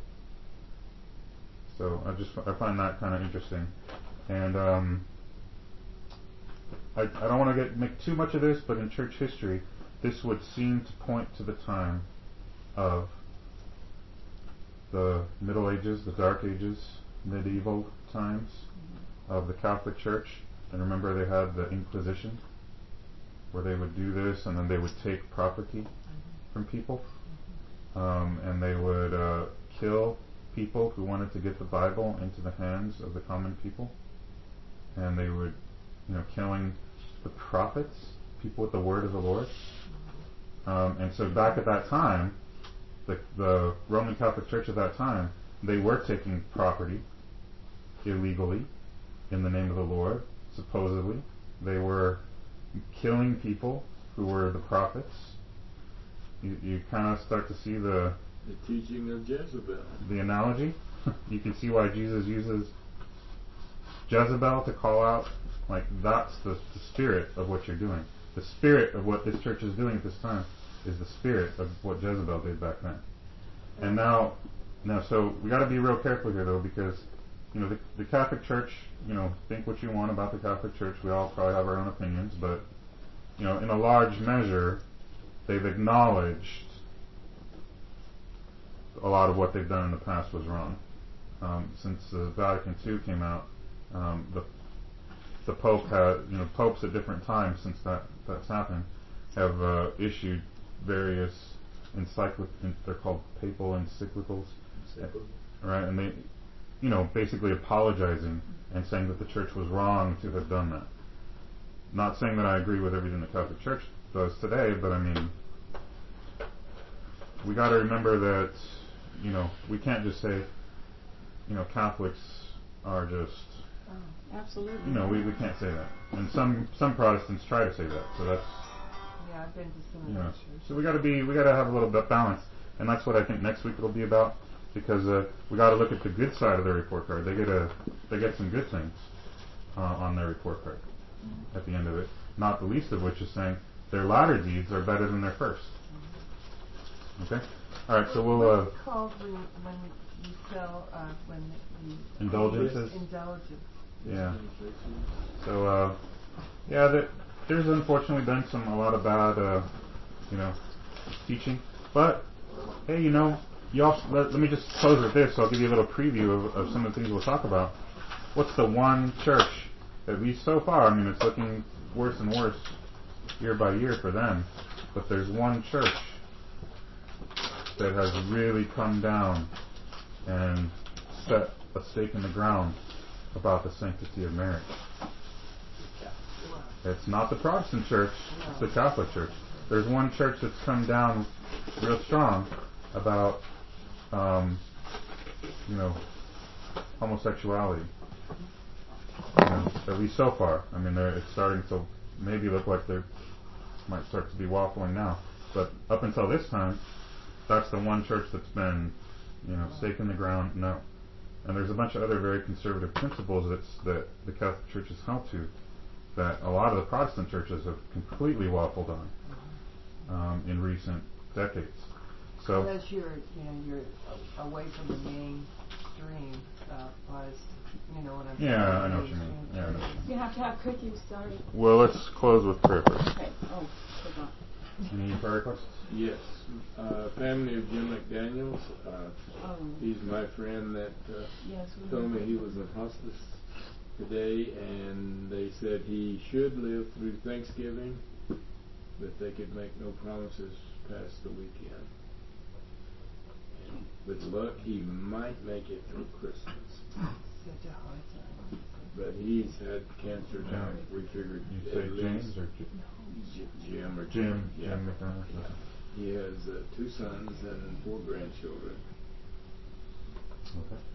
So I just I find that kind of interesting, and um, I, I don't want to get make too much of this, but in church history, this would seem to point to the time of the Middle Ages, the Dark Ages, medieval times of the Catholic Church. And remember, they had the Inquisition, where they would do this, and then they would take property from people, um, and they would uh, kill people who wanted to get the Bible into the hands of the common people, and they would, you know, killing the prophets, people with the word of the Lord. Um, and so back at that time, the, the Roman Catholic Church at that time, they were taking property illegally in the name of the Lord, supposedly. They were killing people who were the prophets. You, you kind of start to see the the teaching of Jezebel. The analogy. You can see why Jesus uses Jezebel to call out, like, that's the, the spirit of what you're doing. The spirit of what this church is doing at this time is the spirit of what Jezebel did back then. And now, now, so we got to be real careful here, though, because, you know, the, the Catholic Church, you know, think what you want about the Catholic Church. We all probably have our own opinions, but, you know, in a large measure, they've acknowledged a lot of what they've done in the past was wrong. Um, since the Vatican Two came out, um, the the Pope had, you know, popes at different times since that that's happened have uh, issued various encyclic, they're called papal encyclicals, right? And they, you know, basically apologizing and saying that the Church was wrong to have done that. Not saying that I agree with everything the Catholic Church does today, but I mean, we got to remember that, you know, we can't just say, you know, Catholics are just, oh, absolutely. You know, we, we can't say that. And some some Protestants try to say that. So that's, yeah, I've been to some you know, of those. so we got to be, we got to have a little bit of balance, and that's what I think next week it'll be about, because uh, we got to look at the good side of their report card. They get a, they get some good things uh, on their report card at the end of it. Not the least of which is saying their latter deeds are better than their first. Okay. All right. So we'll. Uh, What's it called when when you sell uh, when you indulgences. Indulgence. Yeah. So uh, yeah, that there's unfortunately been some a lot of bad, uh, you know, teaching. But hey, you know, you also let, let me just close with this. So I'll give you a little preview of, of some of the things we'll talk about. What's the one church, at least so far? I mean, it's looking worse and worse year by year for them. But there's one church that has really come down and set a stake in the ground about the sanctity of marriage. It's not the Protestant church, it's the Catholic Church. There's one church that's come down real strong about, um, you know, homosexuality. You know, at least so far. I mean, it's starting to maybe look like they might start to be waffling now. But up until this time, that's the one church that's been, you know, stake in the ground, no. And there's a bunch of other very conservative principles that's, that the Catholic Church has held to that a lot of the Protestant churches have completely waffled on um, in recent decades. So unless you're, you know, you're away from the main extreme uh, was, you know what I'm Yeah, saying? I know what you mean. Yeah, I know what you mean. You have to have cookies, sorry. Well, let's close with prayer first. Okay. Oh, forgot. Any prayer requests? Yes. Uh, family of Jim McDaniels. Uh, Oh. he's my friend that uh, Yes, we told me will. he was in hospice today, and they said he should live through Thanksgiving, but they could make no promises past the weekend. And with luck, he might make it through Christmas. Such a hard time. But he's had cancer now. We figured You at say least James or J- J- Jim or Jim? Yeah. Jim McDonald. Yeah. He has uh, two sons and four grandchildren. Okay.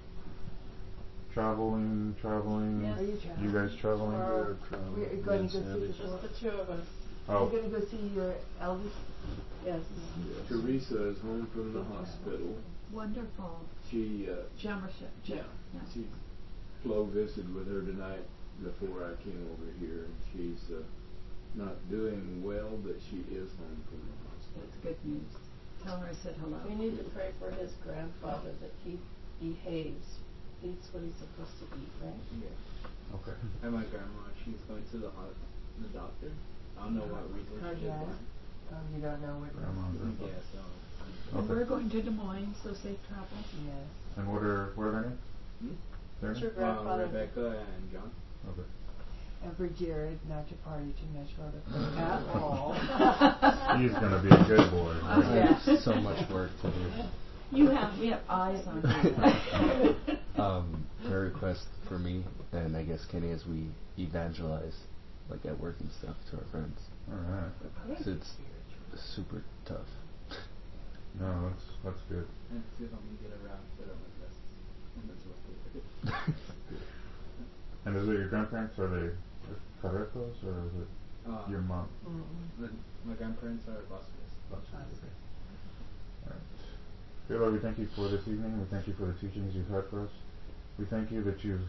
Traveling, traveling. Yes. Are you traveling? You guys traveling? Tomorrow. We're going to go see the Just four. the two of us. Oh, You're going to go see your eldest? Yes. Teresa is home from the hospital. Wonderful. She, uh, Jamership. yeah, she, Flo visited with her tonight before I came over here, and she's uh, not doing well, but she is home from the hospital. That's good news. Tell her I said hello. We need to pray for his grandfather that he behaves, eats what he's supposed to eat, right? Yeah. okay. And my grandma, she's going to the ho- the doctor. I don't know what reason Oh, she is yeah. going. Oh, you don't know what. Grandma and grandpa. Yeah, so. And Okay. we're going to Des Moines, so safe travels. Yes. And what are what are their names? Hmm? Their What's names? your Uh, grandfather? Rebecca and John. Okay. And for Jared, not to party too much Rutherford at all. He's gonna be a good boy. I Right? have so much work to do. You have, we have eyes on you. um, prayer request for me and I guess Kenny as we evangelize, like at work and stuff, to our friends. All right. 'Cause it's super tough. No, that's that's good. And see if I'm gonna get around to them with this. And that's what they And is it your grandparents? Are they Carretos or is it Uh, your mom? Mm-mm. the, my grandparents are Vasquez. Okay. All right. Dear Lord, we thank you for this evening. We thank you for the teachings you've had for us. We thank you that you've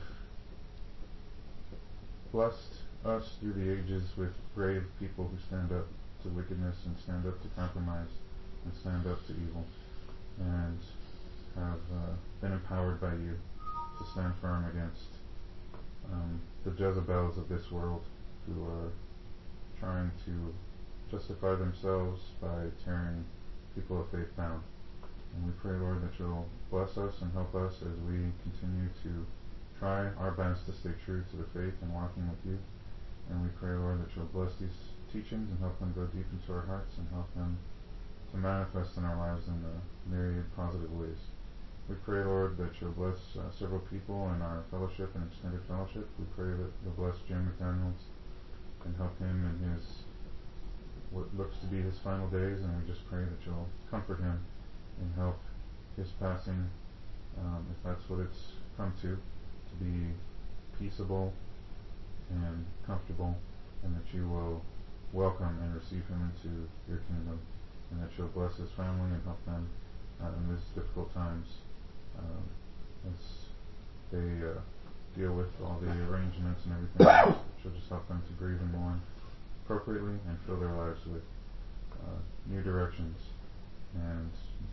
blessed us through the ages with brave people who stand up to wickedness and stand up to compromise and stand up to evil and have uh, been empowered by you to stand firm against um, the Jezebels of this world who are trying to justify themselves by tearing people of faith down. And we pray, Lord, that you'll bless us and help us as we continue to try our best to stay true to the faith and walking with you. And we pray, Lord, that you'll bless these teachings and help them go deep into our hearts and help them to manifest in our lives in a myriad positive ways. We pray, Lord, that you'll bless uh, several people in our fellowship and extended fellowship. We pray that you'll bless Jim McDaniels and help him in his what looks to be his final days, and we just pray that you'll comfort him and help his passing, um, if that's what it's come to, to be peaceable and comfortable, and that you will welcome and receive him into your kingdom, and that you'll bless his family and help them uh, in these difficult times um, as they uh, deal with all the arrangements and everything else. You'll just help them to grieve and mourn appropriately and fill their lives with uh, new directions and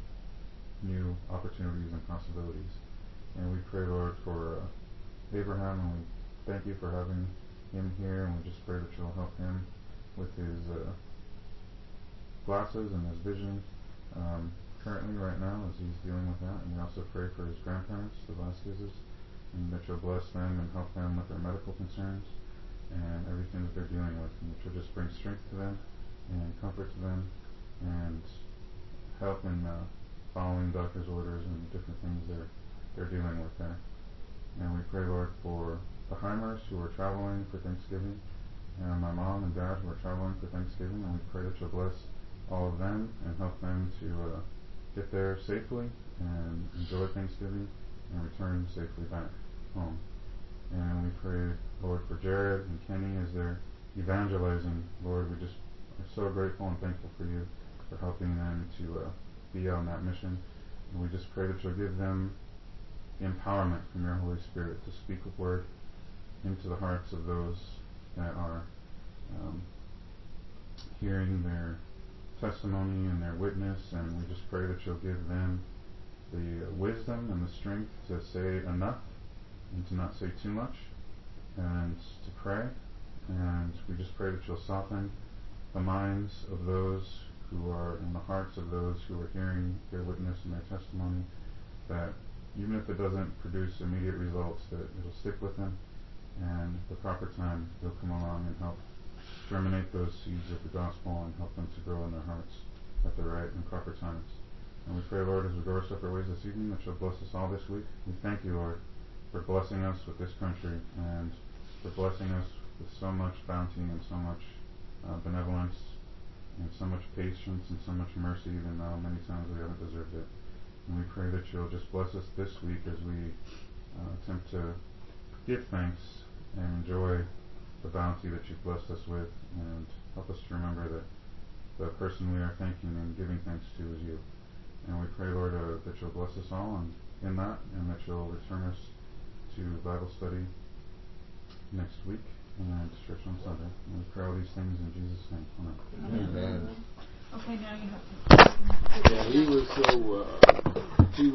new opportunities and possibilities. And we pray, Lord, for uh, Abraham, and we thank you for having him here, and we just pray that you'll help him with his uh, glasses and his vision um, currently right now as he's dealing with that. And we also pray for his grandparents, the Vasquezes, and that you'll bless them and help them with their medical concerns and everything that they're dealing with, and that you'll just bring strength to them and comfort to them and help in uh, following doctor's orders and different things they're they're dealing with there. And we pray, Lord, for the Heimers who are traveling for Thanksgiving, and my mom and dad who are traveling for Thanksgiving, and we pray that you'll bless all of them and help them to uh, get there safely and enjoy Thanksgiving and return safely back home. And we pray, Lord, for Jared and Kenny as they're evangelizing. Lord, we just are so grateful and thankful for you for helping them to uh, be on that mission. And we just pray that you'll give them the empowerment from your Holy Spirit to speak a word into the hearts of those that are um, hearing their testimony and their witness. And we just pray that you'll give them the wisdom and the strength to say enough and to not say too much, and to pray. And we just pray that you'll soften the minds of those who are in the hearts of those who are hearing their witness and their testimony, that even if it doesn't produce immediate results, that it'll stick with them, and at the proper time you'll come along and help germinate those seeds of the gospel and help them to grow in their hearts at the right and proper times. And we pray, Lord, as we go our separate ways this evening, that you'll bless us all this week. We thank you, Lord, for blessing us with this country and for blessing us with so much bounty and so much uh, benevolence and so much patience and so much mercy, even though many times we haven't deserved it. And we pray that you'll just bless us this week as we uh, attempt to give thanks and enjoy the bounty that you've blessed us with, and help us to remember that the person we are thanking and giving thanks to is you. And we pray, Lord, uh, that you'll bless us all and in that, and that you'll return us to Bible study next week and church on Sunday. And we pray all these things in Jesus' name. Amen. Amen. Okay, now you have to. Yeah, he was so. Uh, he